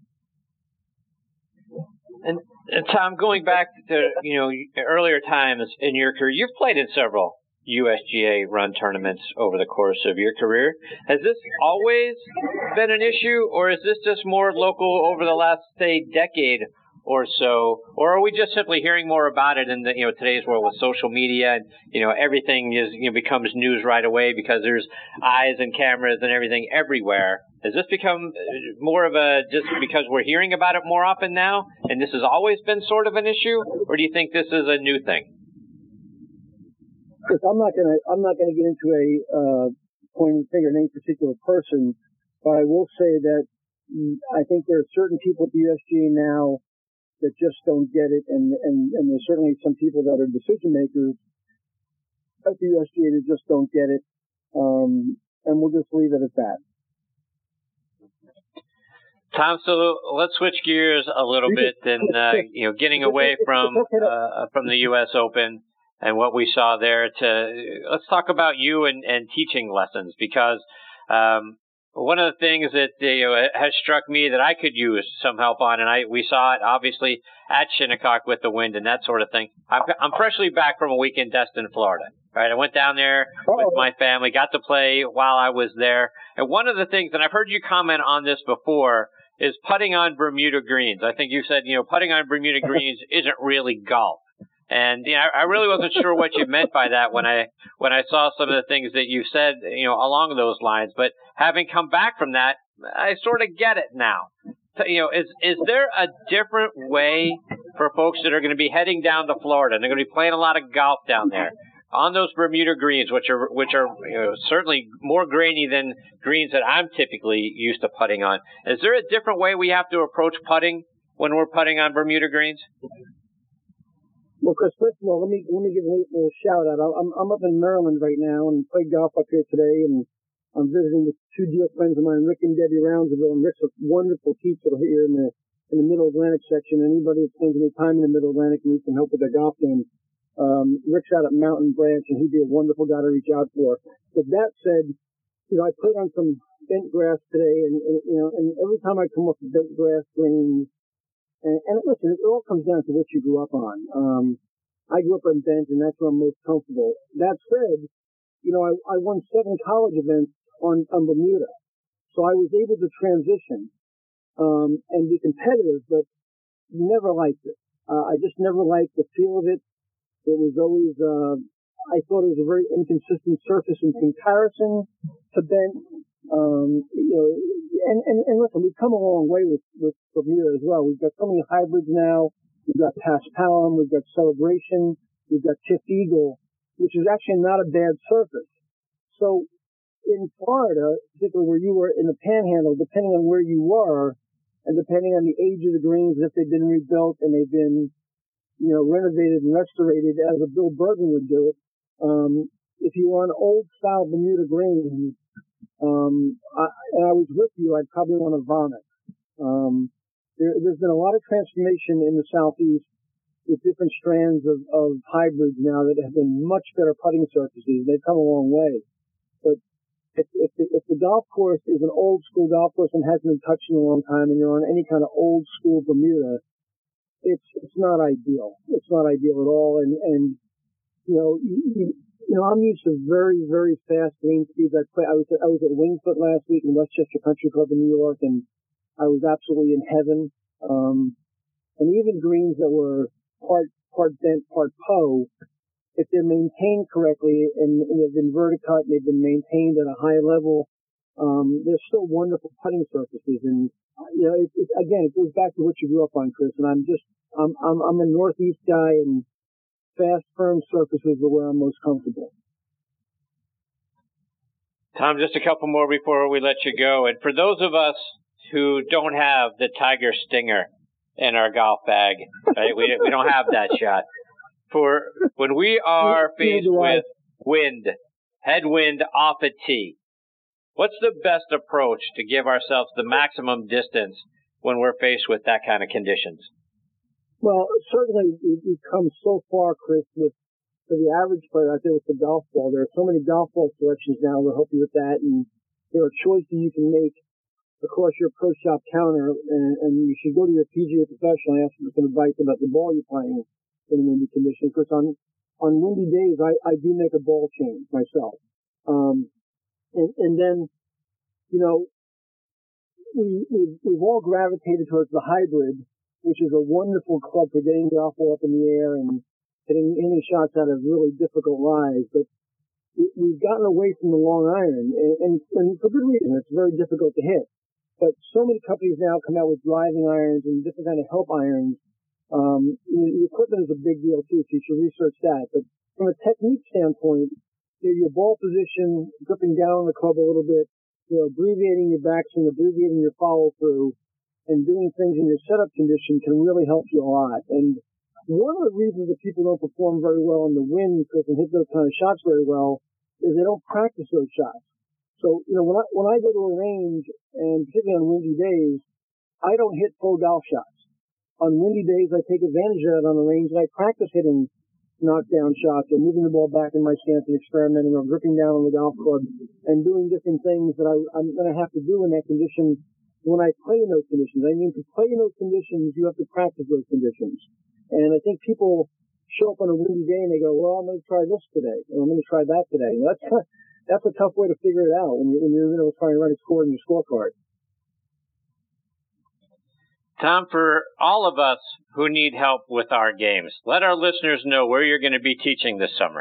And Tom, going back to earlier times in your career, you've played in several USGA run tournaments over the course of your career. Has this always been an issue, or is this just more local over the last, say, decade or so, or are we just simply hearing more about it in the today's world with social media and everything is becomes news right away because there's eyes and cameras and everything everywhere? Has this become more of a just because we're hearing about it more often now, and this has always been sort of an issue, or do you think this is a new thing? Because I'm not gonna get into a pointing the finger at any particular person, but I will say that I think there are certain people at the USGA now that just don't get it, and there's certainly some people that are decision makers at the USGA that just don't get it, and we'll just leave it at that. Tom, so let's switch gears a little bit and, getting away from the U.S. Open and what we saw there let's talk about you and teaching lessons, because, one of the things that has struck me that I could use some help on, and we saw it obviously at Shinnecock with the wind and that sort of thing. I'm freshly back from a week in Destin, Florida. Right, I went down there with my family, got to play while I was there. And one of the things, and I've heard you comment on this before, is putting on Bermuda greens. I think you said, putting on Bermuda greens isn't really golf. And I really wasn't sure what you meant by that when I saw some of the things that you said, along those lines. But having come back from that, I sort of get it now. So, is there a different way for folks that are going to be heading down to Florida and they're going to be playing a lot of golf down there on those Bermuda greens, which are certainly more grainy than greens that I'm typically used to putting on? Is there a different way we have to approach putting when we're putting on Bermuda greens? Well, Chris, first of all, let me give a little shout out. I'm up in Maryland right now and played golf up here today, and I'm visiting with two dear friends of mine, Rick and Debbie Roundsville, and Rick's a wonderful teacher here in the Middle Atlantic section. Anybody that spends any time in the Middle Atlantic needs some help with their golf game. Rick's out at Mountain Branch, and he'd be a wonderful guy to reach out for. But that said, I played on some bent grass today, and every time I come off the bent grass greens, and listen, it all comes down to what you grew up on. I grew up on bent, and that's where I'm most comfortable. That said, I won 7 college events on Bermuda, so I was able to transition and be competitive, but never liked it. I just never liked the feel of it. It was always, I thought it was a very inconsistent surface in comparison to bent. And listen, we've come a long way with Bermuda as well. We've got so many hybrids now. We've got Paspalum, we've got Celebration, we've got Tift Eagle, which is actually not a bad surface. So in Florida, particularly where you were in the Panhandle, depending on where you were, and depending on the age of the greens, if they've been rebuilt and they've been, renovated and restorated as a Bill Bergman would do it, if you were on old style Bermuda greens, and I was with you, I'd probably want to vomit. There's been a lot of transformation in the Southeast with different strands of hybrids now that have been much better putting surfaces. They've come a long way. But if the golf course is an old school golf course and hasn't been touched in a long time, and you're on any kind of old school Bermuda, it's not ideal. It's not ideal at all. And I'm used to very, very fast green speeds. I was at Wingfoot last week in Westchester Country Club in New York, and I was absolutely in heaven. And even greens that were part bent, part Poe, if they're maintained correctly and they've been verticut and they've been maintained at a high level, they're still wonderful putting surfaces. And it goes back to what you grew up on, Chris. And I'm a Northeast guy, and fast, firm surfaces are where I'm most comfortable. Tom, just a couple more before we let you go. And for those of us who don't have the Tiger Stinger in our golf bag, right? We don't have that shot. For when we are faced with wind, headwind off a tee, what's the best approach to give ourselves the maximum distance when we're faced with that kind of conditions? Well, certainly we've come so far, Chris, for the average player out there with the golf ball. There are so many golf ball selections now that help you with that, and there are choices you can make across your pro shop counter, and you should go to your PGA professional and ask for some advice about the ball you're playing in windy conditions. Because on windy days, I do make a ball change myself. And then, we've all gravitated towards the hybrid, which is a wonderful club for getting the golf ball up in the air and hitting any shots out of really difficult lies. But we've gotten away from the long iron, and for good reason. It's very difficult to hit. But so many companies now come out with driving irons and different kind of help irons. The equipment is a big deal too, so you should research that. But from a technique standpoint, your ball position, gripping down on the club a little bit, abbreviating your backswing, abbreviating your follow through, and doing things in your setup condition can really help you a lot. And one of the reasons that people don't perform very well in the wind because they hit those kind of shots very well is they don't practice those shots. So, when I go to a range, and particularly on windy days, I don't hit full golf shots. On windy days, I take advantage of that on the range, and I practice hitting knockdown shots or moving the ball back in my stance and experimenting or gripping down on the golf club and doing different things that I'm going to have to do in that condition when I play in those conditions. I mean, to play in those conditions, you have to practice those conditions. And I think people show up on a windy day and they go, well, I'm going to try this today, or I'm going to try that today. And that's a tough way to figure it out when you're trying to write a score in your scorecard. Tom, for all of us who need help with our games, let our listeners know where you're going to be teaching this summer.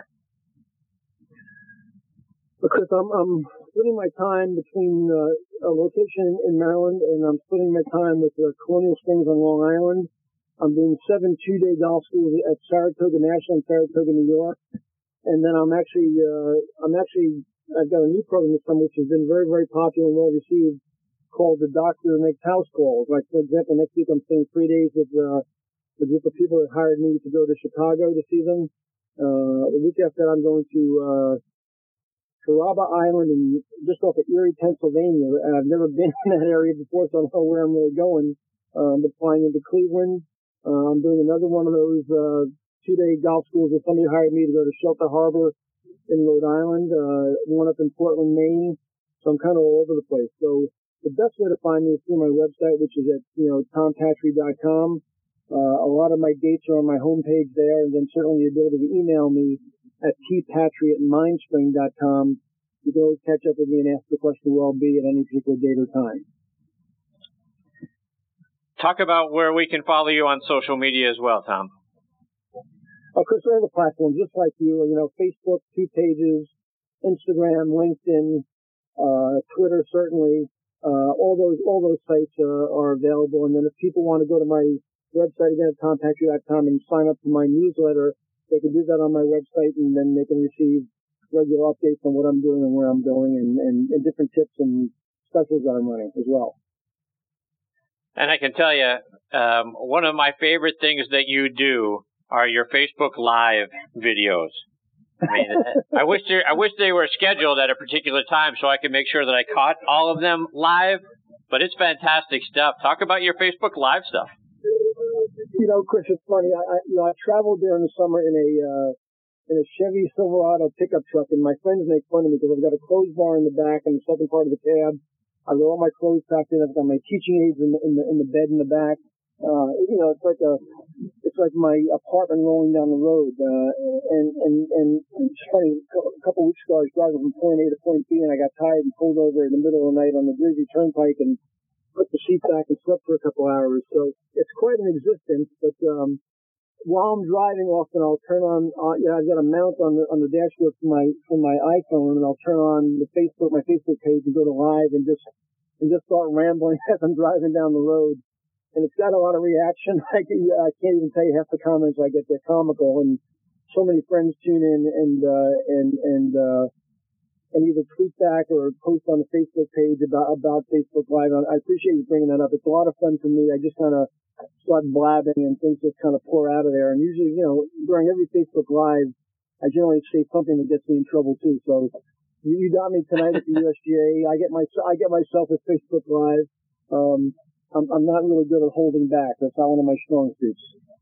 Because I'm splitting my time between a location in Maryland, and I'm splitting my time with Colonial Springs on Long Island. I'm doing 7 two-day golf schools at Saratoga National in Saratoga, New York. And then I've got a new program this summer, which has been very, very popular and well received, called The Doctor Makes House Calls. Like, for example, next week I'm staying 3 days with a group of people that hired me to go to Chicago to see them. The week after that, I'm going to Carrabba Island and just off of Erie, Pennsylvania. I've never been in that area before, so I don't know where I'm really going. But flying into Cleveland. I'm doing another one of those 2-day golf schools that somebody hired me to go to Shelter Harbor in Rhode Island, one up in Portland, Maine. So I'm kind of all over the place. So the best way to find me is through my website, which is at, tompatry.com. A lot of my dates are on my homepage there, and then certainly the ability to email me at tpatry@mindspring.com. You can always catch up with me and ask the question where I'll be at any particular date or time. Talk about where we can follow you on social media as well, Tom. Of course, all the platforms, just like you, Facebook, 2 pages, Instagram, LinkedIn, Twitter, certainly. All those sites are available. And then if people want to go to my website again at tompatry.com and sign up for my newsletter, they can do that on my website, and then they can receive regular updates on what I'm doing and where I'm going and different tips and specials that I'm running as well. And I can tell you, one of my favorite things that you do are your Facebook Live videos. I mean, I wish they were scheduled at a particular time so I could make sure that I caught all of them live. But it's fantastic stuff. Talk about your Facebook Live stuff. Chris, it's funny. I traveled there in the summer in a Chevy Silverado pickup truck, and my friends make fun of me because I've got a clothes bar in the back and the second part of the cab. I've got all my clothes packed in. I've got my teaching aids in the bed in the back. It's like my apartment rolling down the road. And it's funny. A couple of weeks ago, I was driving from point A to point B, and I got tired and pulled over in the middle of the night on the Jersey Turnpike and put the seat back and slept for a couple hours. So it's quite an existence. But while I'm driving, often I'll turn on. I've got a mount on the dashboard from my iPhone, and I'll turn on my Facebook page, and go to live and just start rambling as I'm driving down the road. And it's got a lot of reaction. I can't even tell you half the comments I get. They're comical, and so many friends tune in and either tweet back or post on the Facebook page about Facebook Live. I appreciate you bringing that up. It's a lot of fun for me. I just kind of start blabbing and things just kind of pour out of there. And usually, during every Facebook Live, I generally say something that gets me in trouble too. So you got me tonight at the USGA. I get myself at Facebook Live. I'm not really good at holding back. That's not one of my strong suits.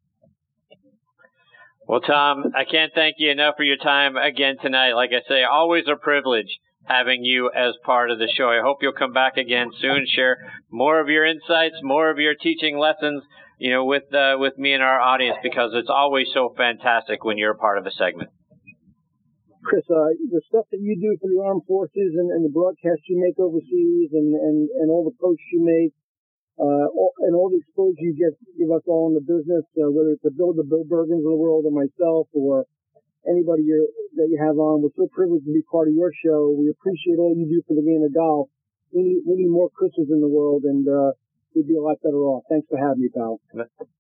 Well, Tom, I can't thank you enough for your time again tonight. Like I say, always a privilege having you as part of the show. I hope you'll come back again soon, share more of your insights, more of your teaching lessons, with me and our audience, because it's always so fantastic when you're a part of a segment. Chris, the stuff that you do for the armed forces and the broadcasts you make overseas and all the posts you make, and all the exposure you give us all in the business, whether it's the Bill Bergens of the world or myself or anybody that you have on, we're so privileged to be part of your show. We appreciate all you do for the game of golf. We need more Chris's in the world, and we'd be a lot better off. Thanks for having me, pal.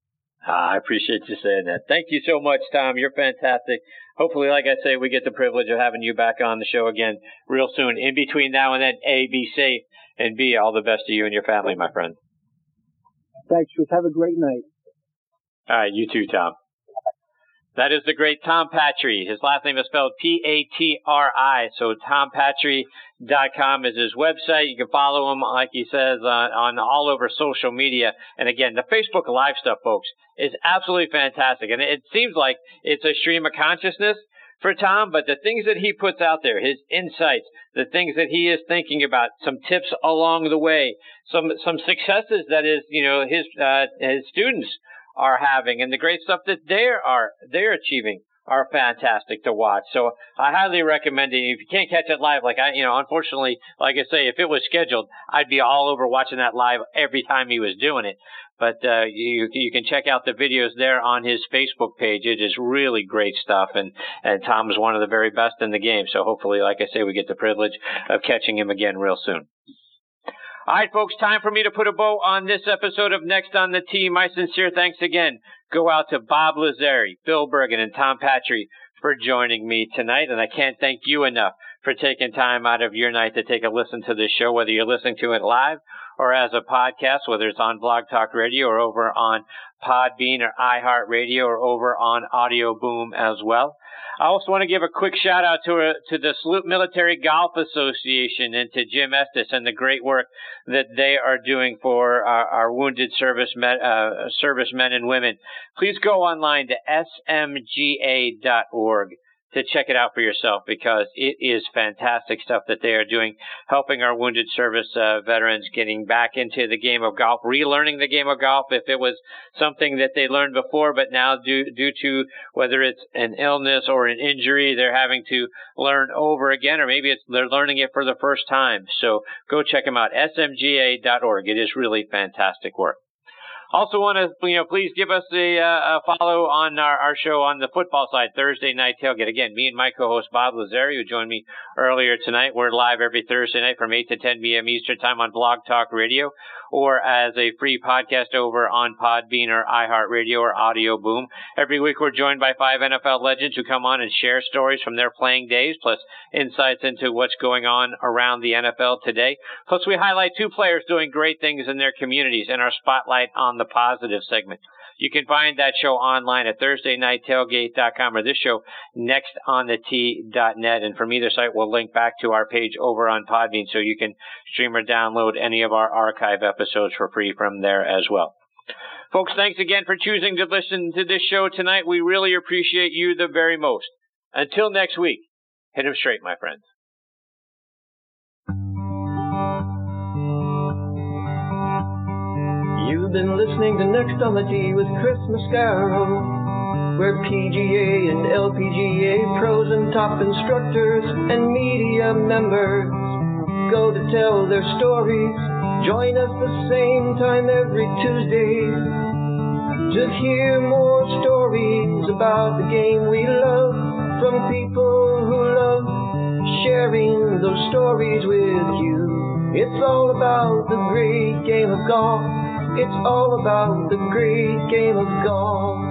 I appreciate you saying that. Thank you so much, Tom. You're fantastic. Hopefully, like I say, we get the privilege of having you back on the show again real soon. In between now and then, A, be safe, and B, all the best to you and your family, my friend. Thanks, Chris. Have a great night. All right, you too, Tom. That is the great Tom Patry. His last name is spelled P-A-T-R-I. So tompatry.com is his website. You can follow him, like he says, on all over social media. And again, the Facebook Live stuff, folks, is absolutely fantastic. And it seems like it's a stream of consciousness for Tom, but the things that he puts out there, his insights, the things that he is thinking about, some tips along the way, some successes that is, his students are having, and the great stuff that they're achieving are fantastic to watch. So I highly recommend it. If you can't catch it live, unfortunately, like I say, if it was scheduled, I'd be all over watching that live every time he was doing it. But you can check out the videos there on his Facebook page. It is really great stuff, and Tom is one of the very best in the game. So hopefully, like I say, we get the privilege of catching him again real soon. All right, folks, time for me to put a bow on this episode of Next on the Tee. My sincere thanks again go out to Bob Lazari, Bill Bergen, and Tom Patry for joining me tonight. And I can't thank you enough for taking time out of your night to take a listen to this show, whether you're listening to it live or as a podcast, whether it's on Blog Talk Radio or over on Podbean or iHeartRadio or over on Audio Boom as well. I also want to give a quick shout out to the Salute Military Golf Association and to Jim Estes and the great work that they are doing for our wounded servicemen and women. Please go online to smga.org to check it out for yourself, because it is fantastic stuff that they are doing, helping our wounded service veterans getting back into the game of golf, relearning the game of golf if it was something that they learned before, but now due to whether it's an illness or an injury, they're having to learn over again, or maybe they're learning it for the first time. So go check them out, smga.org. It is really fantastic work. Also want to, please give us a follow on our show on the football side, Thursday Night Tailgate. Again, me and my co-host Bob Lazari, who joined me earlier tonight. We're live every Thursday night from 8 to 10 p.m. Eastern Time on Blog Talk Radio, or as a free podcast over on Podbean or iHeartRadio or Audio Boom. Every week we're joined by 5 NFL legends who come on and share stories from their playing days, plus insights into what's going on around the NFL today. Plus we highlight 2 players doing great things in their communities in our Spotlight on the Positive segment. You can find that show online at ThursdayNightTailgate.com, or this show nextonthetee.net. And from either site, we'll link back to our page over on Podbean, so you can stream or download any of our archive episodes for free from there as well. Folks, thanks again for choosing to listen to this show tonight. We really appreciate you the very most. Until next week, hit 'em straight, my friends. You've been listening to Next on the Tee with Chris Mascaro, where PGA and LPGA pros and top instructors and media members go to tell their stories. Join us the same time every Tuesday to hear more stories about the game we love, from people who love sharing those stories with you. It's all about the great game of golf. It's all about the great game of golf.